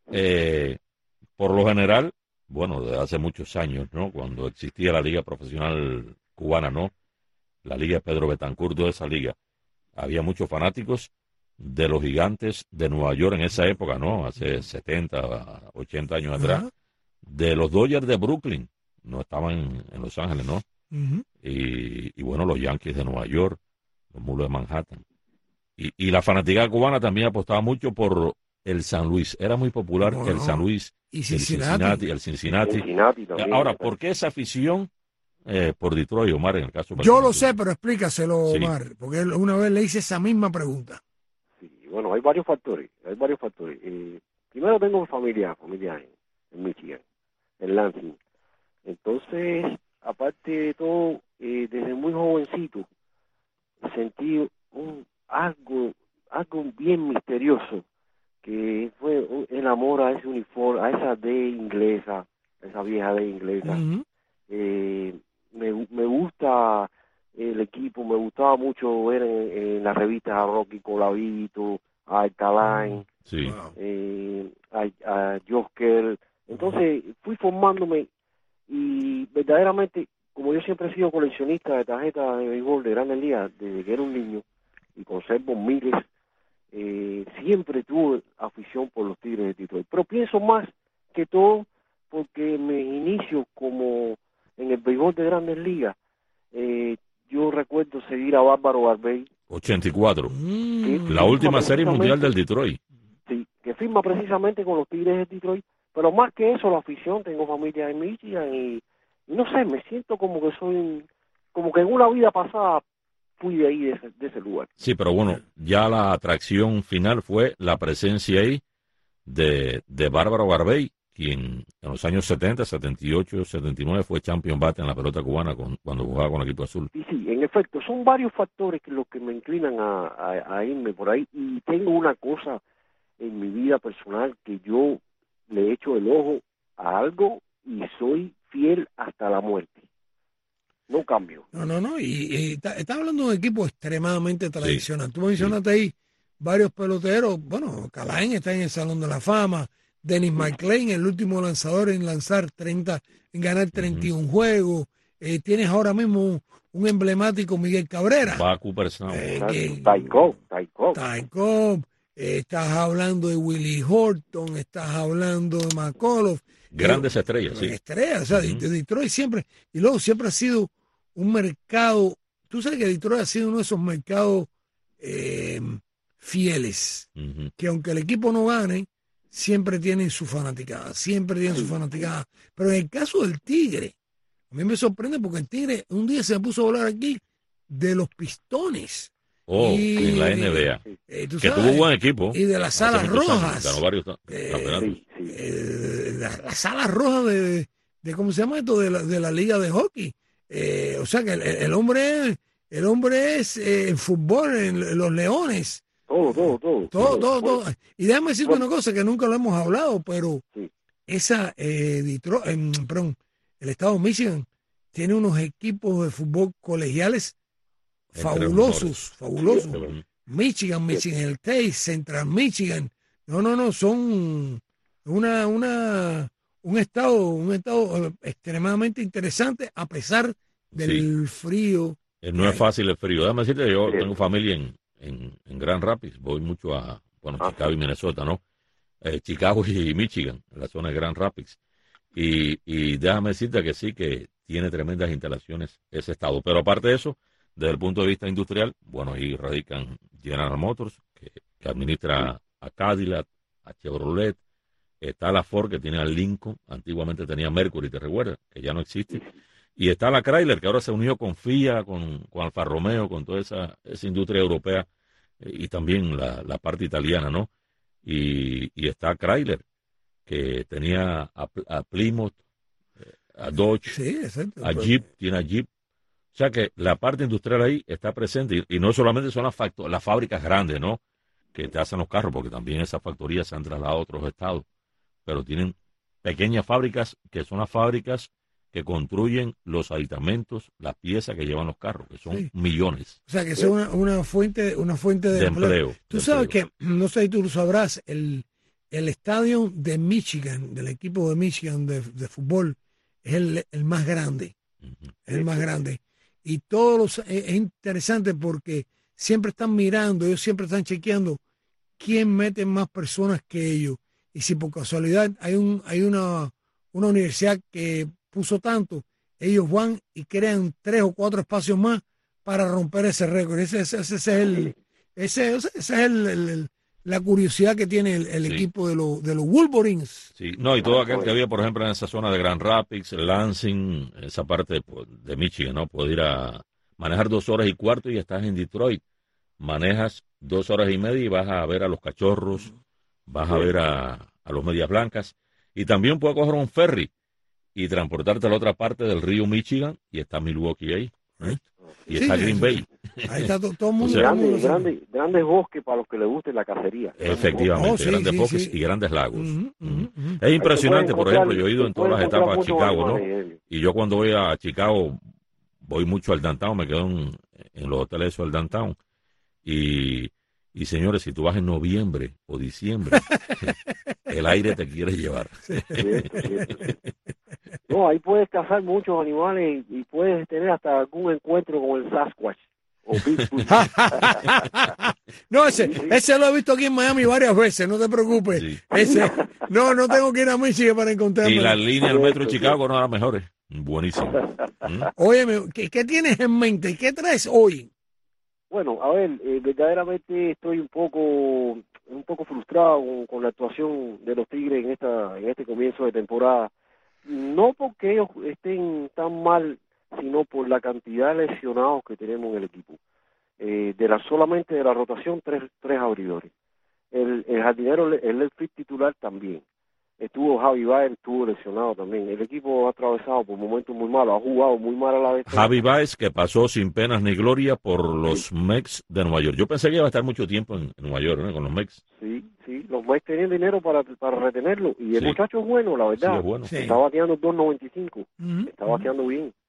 eh, por lo general, bueno, desde hace muchos años, ¿no? Cuando existía la Liga Profesional Cubana, ¿no? La Liga Pedro Betancourt, toda esa liga, había muchos fanáticos de los Gigantes de Nueva York en esa época, ¿no? Hace setenta, ochenta años atrás. Ajá. De los Dodgers de Brooklyn, no estaban en Los Ángeles, ¿no? Ujú. Y, y bueno, los Yankees de Nueva York, los Mulos de Manhattan. Y, y la fanaticada cubana también apostaba mucho por el San Luis. Era muy popular No, el no. San Luis, Y el Cincinnati. Cincinnati, el Cincinnati. Cincinnati también. Ahora, ¿por qué esa afición eh, por Detroit, Omar, en el caso Yo lo particular? sé, pero explícaselo, Sí. Omar, porque él una vez le hice esa misma pregunta. Sí, bueno, hay varios factores, hay varios factores. Eh, primero tengo familia, familia en, en Michigan, en Lansing. Entonces, aparte de todo, eh, desde muy jovencito sentí un algo, algo bien misterioso, que fue un- el amor a ese uniforme, a esa D inglesa, a esa vieja D inglesa. Ujú. Eh, me, me gusta el equipo, me gustaba mucho ver en, en las revistas a Rocky Colavito, a Alkaline, Sí. Wow. eh, a, a Josker. Entonces fui formándome y verdaderamente, como yo siempre he sido coleccionista de tarjetas de béisbol de Grandes Ligas desde que era un niño y conservo miles, eh, siempre tuve afición por los Tigres de Detroit. Pero pienso más que todo porque me inicio como en el béisbol de Grandes Ligas. Eh, yo recuerdo seguir a Bárbaro Barbey, ochenta y cuatro. Mm. La última serie precisamente- mundial del Detroit. sí, que firma precisamente con los Tigres de Detroit, pero más que eso, la afición, tengo familia en Michigan y, y no sé, me siento como que soy, como que en una vida pasada fui de ahí, de ese, de ese lugar. Sí, pero bueno, ya la atracción final fue la presencia ahí de, de Bárbaro Barbey, quien en los años setenta, setenta y ocho, setenta y nueve fue champion bate en la pelota cubana con, cuando jugaba con el equipo azul. Y sí, en efecto, son varios factores que los que me inclinan a, a, a irme por ahí, y tengo una cosa en mi vida personal que yo le echo el ojo a algo y soy fiel hasta la muerte. No cambio. No, no, no. Y, y está, está hablando de un equipo extremadamente tradicional. Tú mencionaste ahí varios peloteros. Bueno, Calain está en el Salón de la Fama. Dennis McClain, el último lanzador en lanzar treinta, en ganar treinta y uno juegos. Eh, tienes ahora mismo un, un emblemático Miguel Cabrera. Va a Cooperstown. Eh, que- Taiko, Taiko. Ty Cobb, eh, estás hablando de Willie Horton, estás hablando de McCullough. Grandes Eh, estrellas, sí. Estrellas, o sea, de- Ujú. de Detroit siempre, y luego siempre ha sido un mercado, tú sabes que Detroit ha sido uno de esos mercados eh, fieles, Ujú. que aunque el equipo no gane, siempre tienen su fanaticada, siempre tienen su fanaticada. Pero en el caso del Tigre, a mí me sorprende porque el Tigre un día se puso a hablar aquí de los Pistones. Oh, Y- en la N B A. eh, tú Que sabes, tuvo buen equipo. y de las Hace Alas muchos años, Rojas. ganó varios Eh, campeonatos. Sí, sí. eh, la- las alas rojas de, de cómo se llama esto de la, de la liga de hockey. Eh, o sea que el, el hombre el hombre es eh, en fútbol en los Leones, Todo, todo, todo. todo todo Bueno, todo. Y déjame decirte una cosa que nunca lo hemos hablado, pero Sí. esa eh, Detroit, em, perdón, el estado de Michigan tiene unos equipos de fútbol colegiales Entre fabulosos, los fabulosos. Ujú. Michigan, Michigan State, Central Michigan. No, no, no, son una, una, un estado, un estado extremadamente interesante a pesar del sí. frío. Eh, no es fácil el frío. Déjame decirte, yo tengo familia en, en, en Grand Rapids, voy mucho a, bueno, ah, Chicago y Minnesota, ¿no? Eh, Chicago y Michigan, en la zona de Grand Rapids. Y, y déjame decirte que sí, que tiene tremendas instalaciones ese estado. Pero aparte de eso, desde el punto de vista industrial, bueno, ahí radican General Motors, que, que administra a Cadillac, a Chevrolet, está la Ford, que tiene a Lincoln, antiguamente tenía Mercury, te recuerdas, que ya no existe, y está la Chrysler, que ahora se unió con Fiat, con, con Alfa Romeo, con toda esa, esa industria europea, eh, y también la, la parte italiana, ¿no? Y, y está Chrysler, que tenía a, a Plymouth, a Dodge, sí, exacto, a Jeep, tiene a Jeep. O sea que la parte industrial ahí está presente, y, y no solamente son las, facto- las fábricas grandes, ¿no?, que te hacen los carros, porque también esas factorías se han trasladado a otros estados, pero tienen pequeñas fábricas que son las fábricas que construyen los aditamentos, las piezas que llevan los carros, que son sí. millones. O sea, que es una, una fuente, una fuente de, de empleo. empleo. Tú de sabes empleo. que, no sé si tú lo sabrás, el, el estadio de Michigan, del equipo de Michigan de, de fútbol, es el, el más grande. Uh-huh. Es el más grande. Y todos los, es, es interesante porque siempre están mirando, ellos siempre están chequeando quién mete más personas que ellos. Y si por casualidad hay un hay una, una universidad que puso tanto, ellos van y crean tres o cuatro espacios más para romper ese récord. Ese, ese, ese, ese es el, ese, ese es el, el, el, la curiosidad que tiene el, el sí. equipo de, lo, de los Wolverines. Sí, no, y todo aquel que había, por ejemplo, en esa zona de Grand Rapids, Lansing, esa parte de, de Michigan, ¿no? Puede ir a manejar dos horas y cuarto y estás en Detroit. Manejas dos horas y media y vas a ver a los Cachorros, vas a ver a, a los Medias Blancas, y también puedes coger un ferry y transportarte a la otra parte del río Michigan, y está Milwaukee ahí, ¿eh? Y sí, está Green Bay. Ahí está todo, todo el mundo. O sea, grandes, grandes, grandes bosques para los que les guste la cacería. Efectivamente, oh, sí, grandes sí, bosques sí. y grandes lagos. Uh-huh, uh-huh. Uh-huh. Es impresionante, por ejemplo, yo he ido en todas las etapas a Chicago, ¿no? Y yo cuando voy a Chicago, voy mucho al downtown, me quedo en, en los hoteles del downtown. Y, y señores, si tú vas en noviembre o diciembre, el aire te quiere llevar. Cierto, cierto. No, ahí puedes cazar muchos animales y, y puedes tener hasta algún encuentro con el Sasquatch o Bigfoot. No, ese, ese lo he visto aquí en Miami varias veces, no te preocupes. Sí. Ese, no, no tengo que ir a Michigan para encontrarlo. Y la línea del metro de Chicago no era las mejores. Buenísimo. ¿Mm? Óyeme, ¿qué, ¿qué tienes en mente? ¿Qué traes hoy? Bueno, a ver, eh, verdaderamente estoy un poco un poco frustrado con, con la actuación de los Tigres en esta en este comienzo de temporada. No porque ellos estén tan mal, sino por la cantidad de lesionados que tenemos en el equipo. Eh, de la solamente de la rotación, tres tres abridores. El, el jardinero, el left field titular también. Estuvo Javi Baez, estuvo lesionado también. El equipo ha atravesado por momentos muy malos, ha jugado muy mal a la vez. Javi Baez, que pasó sin penas ni gloria por los sí. Mets de Nueva York. Yo pensé que iba a estar mucho tiempo en, en Nueva York, ¿no? Con los Mets. Sí, sí, los Mets tenían dinero para, para retenerlo. Y el sí. muchacho es bueno, la verdad. Sí, es bueno. Sí. Está bateando dos noventa y cinco. Uh-huh. Está bateando uh-huh. bien.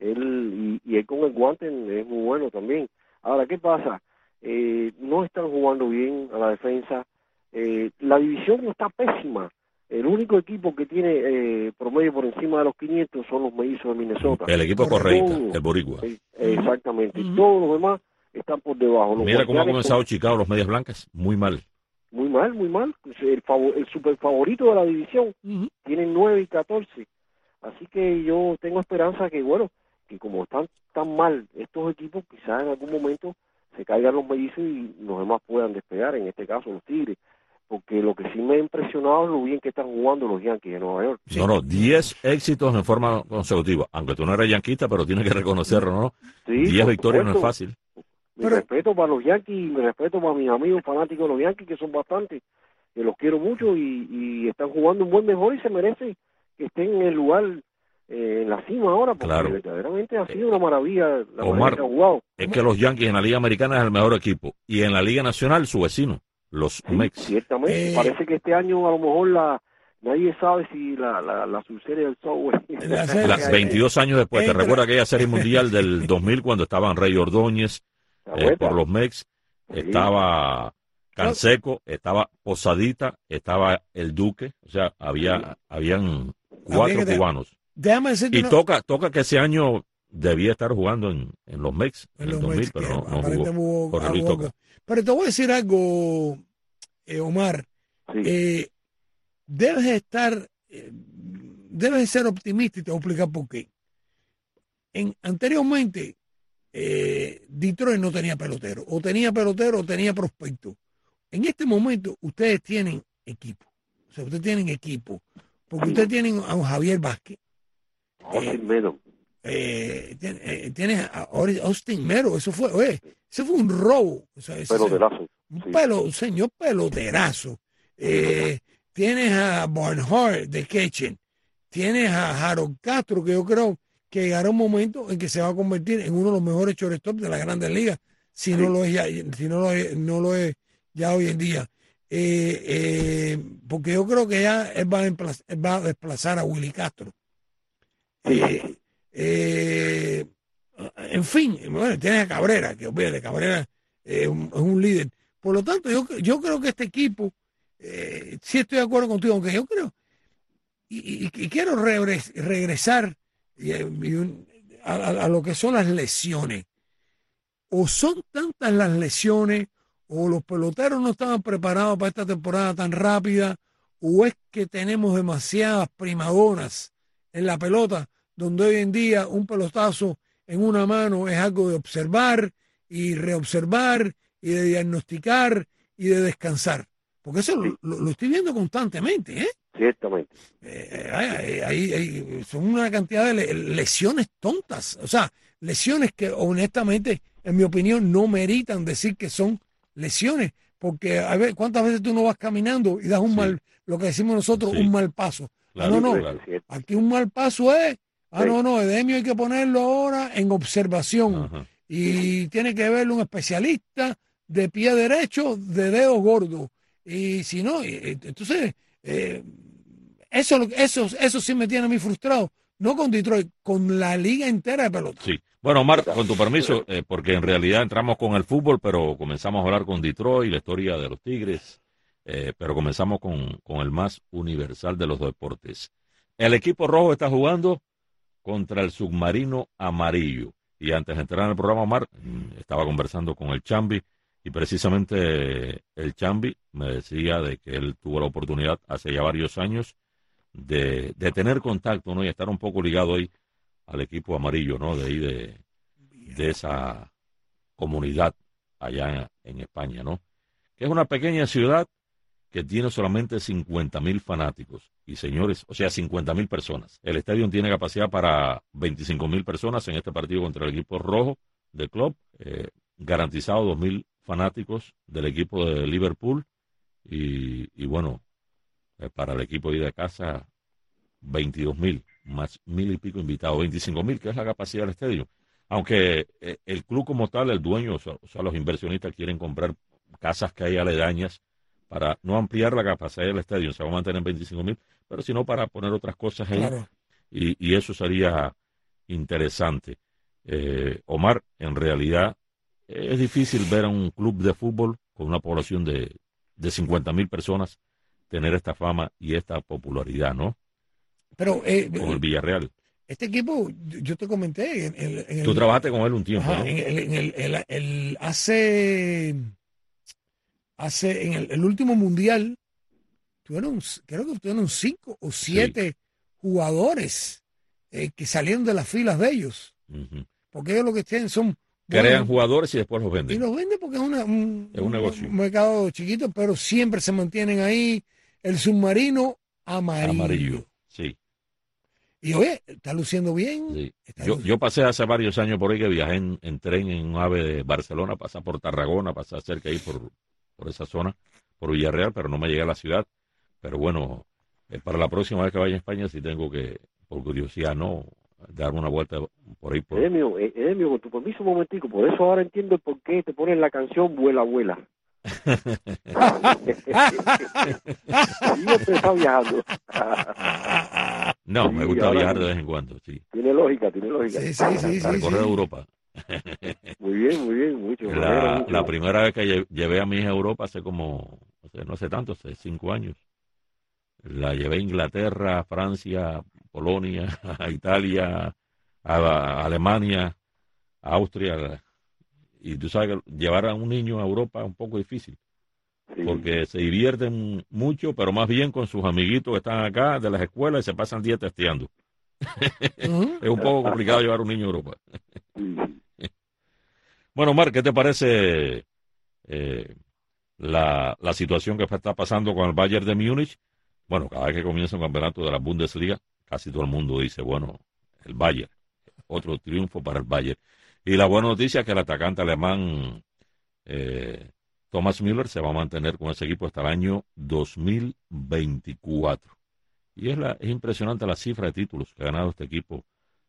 Él, y, y él con el guante es muy bueno también. Ahora, ¿qué pasa? Eh, no están jugando bien a la defensa. Eh, la división no está pésima. El único equipo que tiene eh, promedio por encima de los quinientos son los Mellizos de Minnesota. El equipo correcto, el Boricua. Eh, exactamente. Uh-huh. Todos los demás están por debajo. Los Mira cómo ha comenzado con... Chicago, los Medias Blancas. Muy mal. Muy mal, muy mal. El, favor, el super favorito de la división. Uh-huh. Tienen nueve y catorce. Así que yo tengo esperanza que, bueno, que como están tan mal estos equipos, quizás en algún momento se caigan los Mellizos y los demás puedan despegar, en este caso los Tigres. Porque lo que sí me ha impresionado es lo bien que están jugando los Yankees de Nueva York. Sí. No, no, diez éxitos en forma consecutiva. Aunque tú no eres yanquista, pero tienes que reconocerlo, ¿no? Sí, diez victorias no es fácil. Mi pero... respeto para los Yankees y mi respeto para mis amigos fanáticos de los Yankees, que son bastantes, que los quiero mucho y, y están jugando un buen mejor y se merece que estén en el lugar, eh, en la cima ahora, porque claro. verdaderamente ha sido una maravilla la Omar, que ha jugado. Es que los Yankees en la Liga Americana es el mejor equipo y en la Liga Nacional su vecino. Los sí, Mets. Ciertamente, eh, parece que este año a lo mejor la nadie sabe si la, la, la subserie del software. Las veintidós años después, ¿te recuerdas aquella serie mundial del dos mil cuando estaban Rey Ordóñez eh, por los Mets? Sí. Estaba Canseco, estaba Posadita, estaba el Duque, o sea, había, habían cuatro te, cubanos. Déjame decirte y una... toca, toca que ese año debía estar jugando en, en los Mex, en, en el dos mil, Mex, pero no, no jugó. jugó Jorge Luis Toca. Pero te voy a decir algo, eh, Omar. Sí. Eh, debes estar, eh, debes ser optimista y te voy a explicar por qué. En, anteriormente, eh, Detroit no tenía pelotero, o tenía pelotero o tenía prospecto. En este momento, ustedes tienen equipo. O sea, ustedes tienen equipo. Porque ustedes tienen a un Javier Vázquez. Austin Mero. Eh, eh, tienes a Austin Mero. Eso fue, oye, ese fue un robo. O sea, ese, peloterazo. Un, pelo, un señor peloterazo. Eh, tienes a Barnhart de Ketchen. Tienes a Harold Castro, que yo creo que llegará un momento en que se va a convertir en uno de los mejores shortstop de las Grandes Ligas, si sí. no lo es ya, si no lo es, no lo es ya hoy en día. Eh, eh, porque yo creo que ya él va a, emplazar, él va a desplazar a Willy Castro. Eh, eh, en fin, bueno, tienes a Cabrera, que obviamente Cabrera eh, un, es un líder. Por lo tanto, yo, yo creo que este equipo, eh, sí estoy de acuerdo contigo, aunque yo creo, y, y, y quiero regres, regresar y, y un, a, a lo que son las lesiones. O son tantas las lesiones, o los peloteros no estaban preparados para esta temporada tan rápida, o es que tenemos demasiadas primadonas en la pelota, donde hoy en día un pelotazo en una mano es algo de observar y reobservar y de diagnosticar y de descansar. Porque eso lo, lo, lo estoy viendo constantemente, ¿eh? Ciertamente. Eh, hay, hay, hay, son una cantidad de lesiones tontas, o sea, lesiones que honestamente, en mi opinión, no meritan decir que son lesiones, porque a ver, ¿cuántas veces tú no vas caminando y das un sí. mal, lo que decimos nosotros, sí. un mal paso? Claro, ah, no, no, claro. Aquí un mal paso es, ah, sí. no, no, Edemio hay que ponerlo ahora en observación. Ajá. Y tiene que verlo un especialista de pie derecho, de dedo gordo. Y si no, entonces, eh, eso, eso, eso sí me tiene a mí frustrado. No con Detroit, con la liga entera de pelota. Sí. Bueno, Omar, con tu permiso, eh, porque en realidad entramos con el fútbol, pero comenzamos a hablar con Detroit, la historia de los Tigres, eh, pero comenzamos con, con el más universal de los deportes. El equipo rojo está jugando contra el submarino amarillo. Y antes de entrar en el programa, Omar, estaba conversando con el Chambi, y precisamente el Chambi me decía de que él tuvo la oportunidad hace ya varios años de, de tener contacto, ¿no? Y estar un poco ligado ahí al equipo amarillo, ¿no? De ahí de, de esa comunidad allá en, en España, ¿no? Que es una pequeña ciudad que tiene solamente cincuenta mil fanáticos. Y señores, o sea, cincuenta mil personas. El estadio tiene capacidad para veinticinco mil personas en este partido contra el equipo rojo del club. Eh, garantizado dos mil fanáticos del equipo de Liverpool. Y, y bueno, eh, para el equipo de ida de casa, veintidós mil, más mil y pico invitados, veinticinco mil, que es la capacidad del estadio. Aunque eh, el club como tal, el dueño, o sea, o sea, los inversionistas quieren comprar casas que hay aledañas para no ampliar la capacidad del estadio, se va a mantener en veinticinco mil, pero sino para poner otras cosas ahí, claro. y, y eso sería interesante. Eh, Omar, en realidad es difícil ver a un club de fútbol con una población de, de cincuenta mil personas tener esta fama y esta popularidad, ¿no? Pero eh, con el Villarreal. Este equipo, yo te comenté. En, en, en Tú el, trabajaste con él un tiempo, ajá, ¿no? En el, en el, el, el, hace, hace, en el, el último mundial, tuvieron, creo que tuvieron cinco o siete sí. jugadores eh, que salieron de las filas de ellos. Uh-huh. Porque ellos lo que tienen son... Crean bueno, jugadores y después los venden. Y los venden porque es, una, un, es un negocio. Un mercado chiquito, pero siempre se mantienen ahí. El submarino amarillo. Amarillo, sí. Y oye, está luciendo bien. Sí. Está yo, luciendo. yo pasé hace varios años por ahí que viajé en, en tren en un ave de Barcelona, pasé por Tarragona, pasé cerca ahí por, por esa zona, por Villarreal, pero no me llegué a la ciudad. Pero bueno, eh, para la próxima vez que vaya a España sí tengo que, por curiosidad, no darme una vuelta por ahí. Por... Edemio, Edemio, con tu permiso un momentico, por eso ahora entiendo el por qué te ponen la canción Vuela, Vuela. Siempre está viajando. No, sí, me gusta viajar de vez en cuando, sí. Tiene lógica, tiene lógica. Sí, sí, sí. Para sí, recorrer sí. Europa. Muy bien, muy bien, mucho. La, mucho. la primera vez que lle- llevé a mi hija a Europa hace como, no sé, no hace tanto, hace cinco años. La llevé a Inglaterra, a Francia, Polonia, a Italia, a, a Alemania, a Austria. Y tú sabes que llevar a un niño a Europa es un poco difícil, Sí. porque se divierten mucho, pero más bien con sus amiguitos que están acá de las escuelas y se pasan días testeando. Ujú. Es un poco complicado llevar a un niño a Europa. Sí, sí. Bueno, Mar, ¿qué te parece eh, la, la situación que está pasando con el Bayern de Múnich? Bueno, cada vez que comienza un campeonato de la Bundesliga, casi todo el mundo dice, bueno, el Bayern, otro triunfo para el Bayern. Y la buena noticia es que el atacante alemán eh, Thomas Müller se va a mantener con ese equipo hasta el año dos mil veinticuatro. Y es, la, es impresionante la cifra de títulos que ha ganado este equipo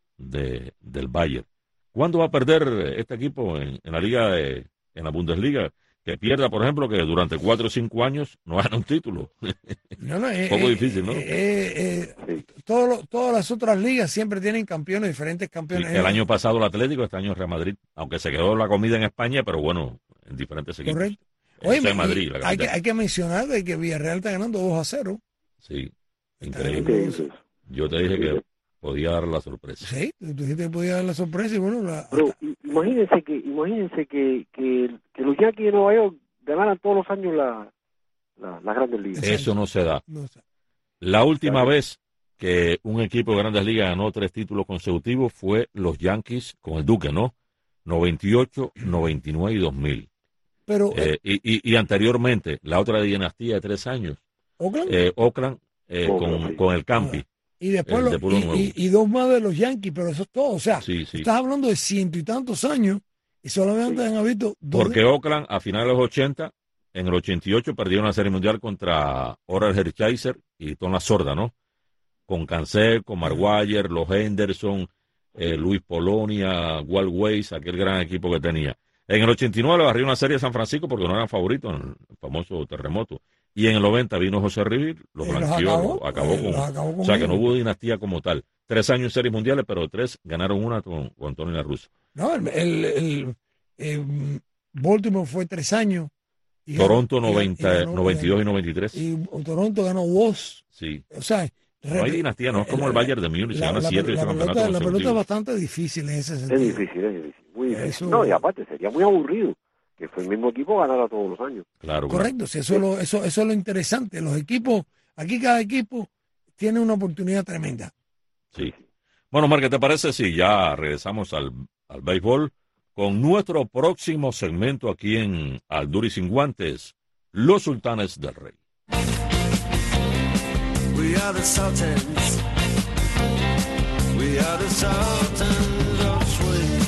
de, del Bayern. ¿Cuándo va a perder este equipo en, en la liga de, en la Bundesliga? Que pierda, por ejemplo, que durante cuatro o cinco años no gana un título. No, no, eh, Un poco eh, difícil, ¿no? eh, eh, eh, todo lo- todas las otras ligas siempre tienen campeones, diferentes Sí, campeones. el año pasado el Atlético, este año el Real Madrid, aunque se quedó la comida en España, pero bueno, en diferentes equipos. Correcto. En Oye, en Madrid, la hay, que, capital. hay que mencionar de que Villarreal está ganando dos a cero. Sí, Está increíble. ganando Increíble. Yo te dije que podía dar la sorpresa. Sí, tú dijiste que podía dar la sorpresa y bueno, la, Pero hasta- i- imagínense que imagínense que, que, que los Yankees de Nueva York ganaran todos los años la, la, las grandes ligas. Eso no se da. no sé. La última Exacto. vez que un equipo de Grandes Ligas ganó tres títulos consecutivos fue los Yankees con el Duque, ¿no? noventa y ocho, noventa y nueve y dos mil. Pero Eh, y, y, y anteriormente, la otra dinastía de tres años, Oakland eh, Oakland eh, Oakland, con, sí. con el Campi. y después el lo- de puro y, nuevo. y- y dos más de los Yankees, pero eso es todo. O sea, Sí, sí. estás hablando de ciento y tantos años y solamente han habido dos. Porque Oakland, a finales de los ochenta, en el ochenta y ocho, perdieron la Serie Mundial contra Oral Hershiser y Tom La Sorda, ¿no? Con Canseco, Maguire, los Henderson, eh, Luis Polonia, Walt Weiss, aquel gran equipo que tenía. En el ochenta y nueve le barrió una serie de San Francisco porque no eran favoritos en el famoso terremoto. Y en el noventa vino José Rivil, los Y los blanqueó, acabó, los acabó eh, con... los acabó O sea, que conmigo. no hubo dinastía como tal. Tres años en series mundiales, pero tres ganaron una con, con Antonio La Russa. No, el, el, el- eh, Baltimore fue tres años. y Toronto ganó- y- y noventa, ganó- noventa y dos y noventa y tres. Y Toronto ganó dos. Sí. O sea, No hay dinastía, no es como el Bayern de Múnich, se la, gana la- siete y la ocho pelota, campeonatos la pelota es consecutivos. bastante difícil en ese Es sentido. difícil, es difícil, muy difícil. Eso- No, y aparte sería muy aburrido que fue el mismo equipo ganara todos los años. Claro, claro. Correcto, sí, eso, es lo, eso, eso es lo interesante. Los equipos, aquí cada equipo tiene una oportunidad tremenda. Sí. Bueno, Mar, ¿qué te parece si ya regresamos al, al béisbol con nuestro próximo segmento aquí en Al Duro y Sin Guantes, los Sultanes del Rey? We are the Sultans. We are the Sultans of Swing.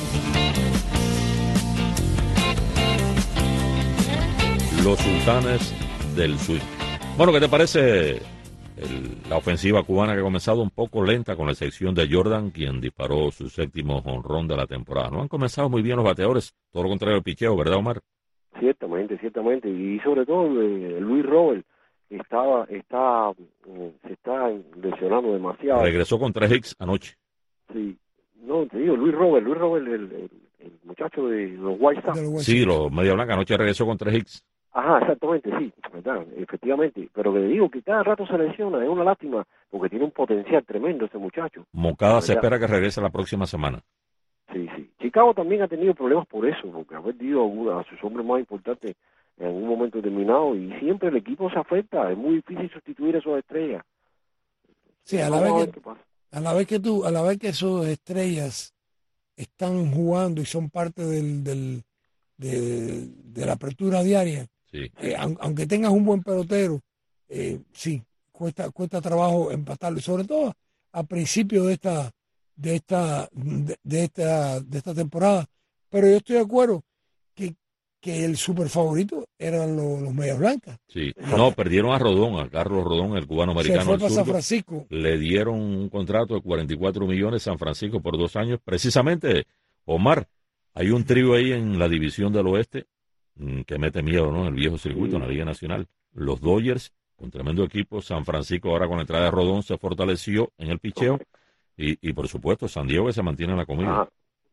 Los Sultanes del Swing. Bueno, ¿qué te parece el- la ofensiva cubana que ha comenzado un poco lenta con la excepción de Jordan, quien disparó su séptimo jonrón de la temporada? No han comenzado muy bien los bateadores, todo lo contrario del picheo, ¿verdad, Omar? Ciertamente, ciertamente. Y sobre todo eh, Luis Robert estaba, está, eh, se está lesionando demasiado. Regresó con tres hits anoche. Sí. No, te digo, Luis Robert, Luis Robert, el, el, el muchacho de los White Sox. De los White Sí, Sox. los Media Blanca anoche regresó con tres hits. Ajá, exactamente, sí, verdad, efectivamente. Pero que digo que cada rato se lesiona, es una lástima, porque tiene un potencial tremendo ese muchacho. Moncada se ¿Verdad? espera que regrese la próxima semana. Sí, sí. Chicago también ha tenido problemas por eso, porque ha perdido a uno- a sus hombres más importantes en un momento determinado y siempre el equipo se afecta, es muy difícil sustituir a esos estrellas. Sí, a la Vamos a vez ver que, qué pasa. a la vez que tú, a la vez que esas estrellas están jugando y son parte del, del, de, de la apertura diaria, Sí. eh, aun- aunque tengas un buen pelotero, eh, sí, cuesta, cuesta trabajo empatarlo, y sobre todo a principio de esta, de esta, de, de esta, de esta temporada. Pero yo estoy de acuerdo que, que el super favorito eran los, los Medias Blancas. Sí. No, perdieron a Rodón, a Carlos Rodón, el cubano Se americano. fue el para San zurdo. Francisco. Le dieron un contrato de cuarenta y cuatro millones San Francisco por dos años. Precisamente, Omar, hay un trío ahí en la división del oeste mm, que mete miedo, ¿no? En el viejo circuito, en la Liga Nacional. Los Dodgers, con tremendo equipo. San Francisco, ahora con la entrada de Rodón, se fortaleció en el picheo. Y, y por supuesto, San Diego que se mantiene en la comida. Ajá.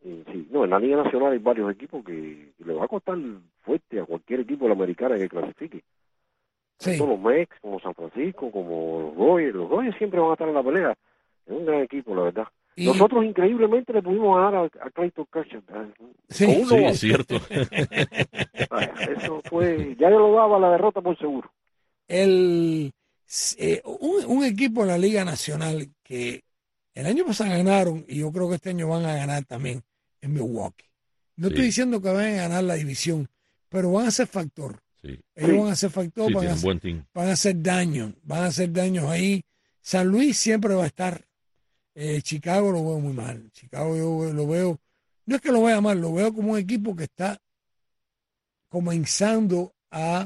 Eh, sí, no, en la Liga Nacional hay varios equipos que, que le va a costar fuerte a cualquier equipo de la americana que clasifique. Sí. Tanto los Mex, como San Francisco, como los Dodgers. Los Dodgers siempre van a estar en la pelea. Es un gran equipo, la verdad. Y nosotros increíblemente le pudimos ganar a, a Clayton Kershaw. Sí, sí, es cierto. Vaya, eso fue, ya yo lo daba la derrota por seguro. El, eh, un, un equipo en la Liga Nacional que el año pasado ganaron, y yo creo que este año van a ganar también, en Milwaukee. No sí. estoy diciendo que vayan a ganar la división, pero van a ser factor. Sí. Ellos sí. van a ser factor, sí, van, a, buen team. van a hacer daño, van a hacer daños ahí. San Luis siempre va a estar. Eh, Chicago lo veo muy mal. Chicago yo lo veo, no es que lo vea mal, lo veo como un equipo que está comenzando a,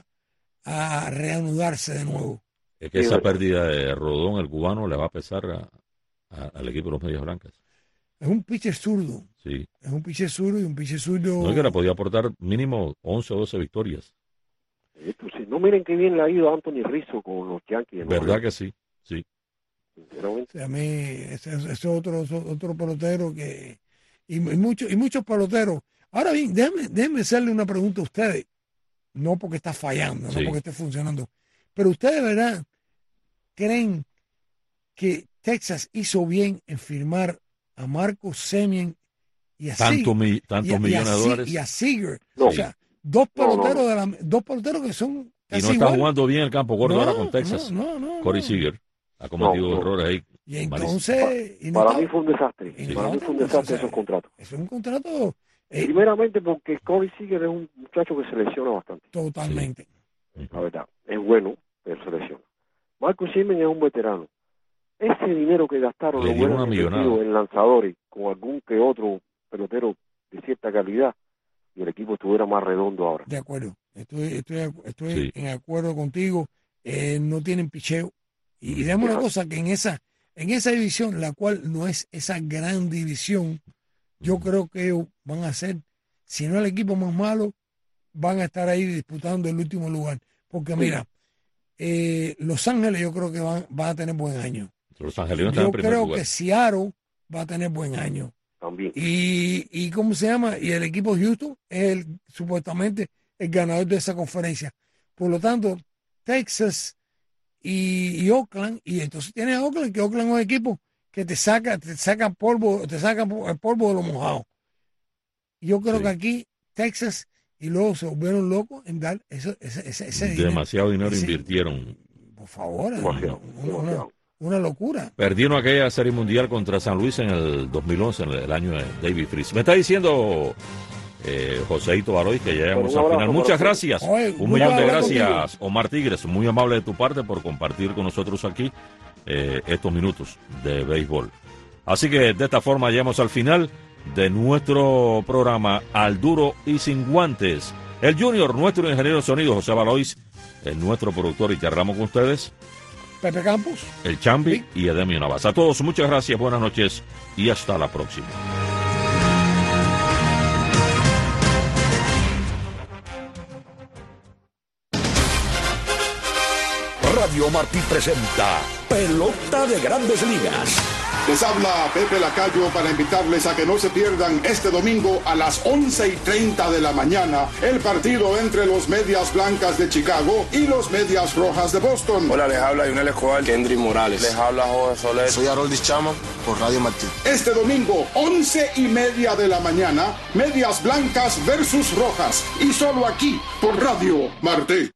a reanudarse de nuevo. Es que esa pérdida de Rodón, el cubano, le va a pesar a, a, al equipo de los Medias Blancas. Es un pitcher zurdo. Sí. Es un pitcher zurdo y un pitcher zurdo. No es que le podía aportar mínimo once o doce victorias. Eh, pues, sí. No miren qué bien le ha ido a Anthony Rizzo con los Yankees. ¿Verdad que sí? Sí. O sea, a mí, ese es otro, otro pelotero que. Y, y, mucho, y muchos peloteros. Ahora bien, déjenme, déjenme hacerle una pregunta a ustedes. No porque está fallando, sí. no porque esté funcionando. Pero ustedes, ¿verdad? ¿Creen que Texas hizo bien en firmar a Marcus Semien y a tanto mi, tantos y a, millones y a, de dólares? Y a Seager. No. O sea, dos peloteros, no, no. De la, dos peloteros que son. Y no casi está igual. jugando bien el campo corto no, ahora con Texas. No, no, no, Corey no. Seager ha cometido no, no. errores ahí. Y entonces. Pa, y no para está, mí fue un desastre. Sí. Para mí fue un desastre esos contratos. Eso es un contrato. Eh, Primeramente porque Corey Seager es un muchacho que se lesiona bastante. Totalmente. Sí. La verdad, es bueno, pero se lesiona. Marcus Semien es un veterano. Ese dinero que gastaron Le lo dio hubieran una millonada invertido en lanzadores con algún que otro pelotero de cierta calidad y el equipo estuviera más redondo ahora. De acuerdo. Estoy, estoy, estoy Sí. en acuerdo contigo. Eh, no tienen picheo. Y, y Mm. déjame una Ajá. cosa, que en esa, en esa división, la cual no es esa gran división, yo creo que ellos van a ser, si no el equipo más malo, van a estar ahí disputando el último lugar. Porque mira, eh, Los Ángeles yo creo que van, van a tener buen año. Los angelinos están Yo en primer creo lugar. que Seattle va a tener buen año. También. Y, y ¿cómo se llama? Y el equipo de Houston es el, supuestamente el ganador de esa conferencia. Por lo tanto, Texas y, y Oakland, y entonces tienes a Oakland, que Oakland es un equipo que te saca, te saca polvo, te saca el polvo de los mojados. Yo creo Sí. que aquí Texas y luego se volvieron locos en dar eso, ese, ese, ese dinero. Demasiado dinero Ese- invirtieron. Por favor, Demasiado, una, una, demasiado. una locura. Perdieron aquella serie mundial contra San Luis en el dos mil once, en el, el año de David Freese. Me está diciendo eh, Joseito Baroy que ya llegamos Un al abrazo, final. Muchas corazón. gracias. Oye, Un gusto millón de hablar gracias, contigo. Omar Tigres. Muy amable de tu parte por compartir con nosotros aquí eh, estos minutos de béisbol. Así que de esta forma llegamos al final de nuestro programa Al Duro y Sin Guantes. El Junior, nuestro ingeniero de sonido, José Balois, es nuestro productor y charlamos con ustedes. Pepe Campos. El Chambi Sí. y Edemio Navas. A todos, muchas gracias, buenas noches y hasta la próxima. Radio Martí presenta Pelota de Grandes Ligas. Les habla Pepe Lacayo para invitarles a que no se pierdan este domingo a las once y treinta de la mañana el partido entre los Medias Blancas de Chicago y los Medias Rojas de Boston. Hola, les habla Yunel Escobar, Kendry Morales. Les habla Jorge Soler. Soy Harold Chama por Radio Martí. Este domingo, once y media de la mañana, Medias Blancas versus Rojas. Y solo aquí, por Radio Martí.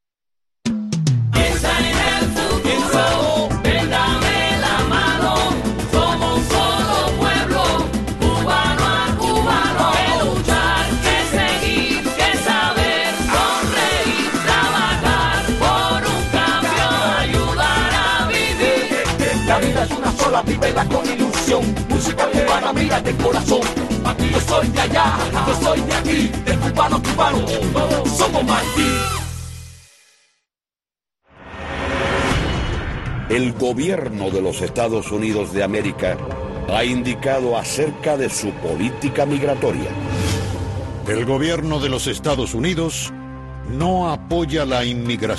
Vívela con ilusión, música cubana, mira de corazón. Aquí yo soy de allá, yo soy de aquí, de cubano cubano, todos somos Martí. El gobierno de los Estados Unidos de América ha indicado acerca de su política migratoria. El gobierno de los Estados Unidos no apoya la inmigración.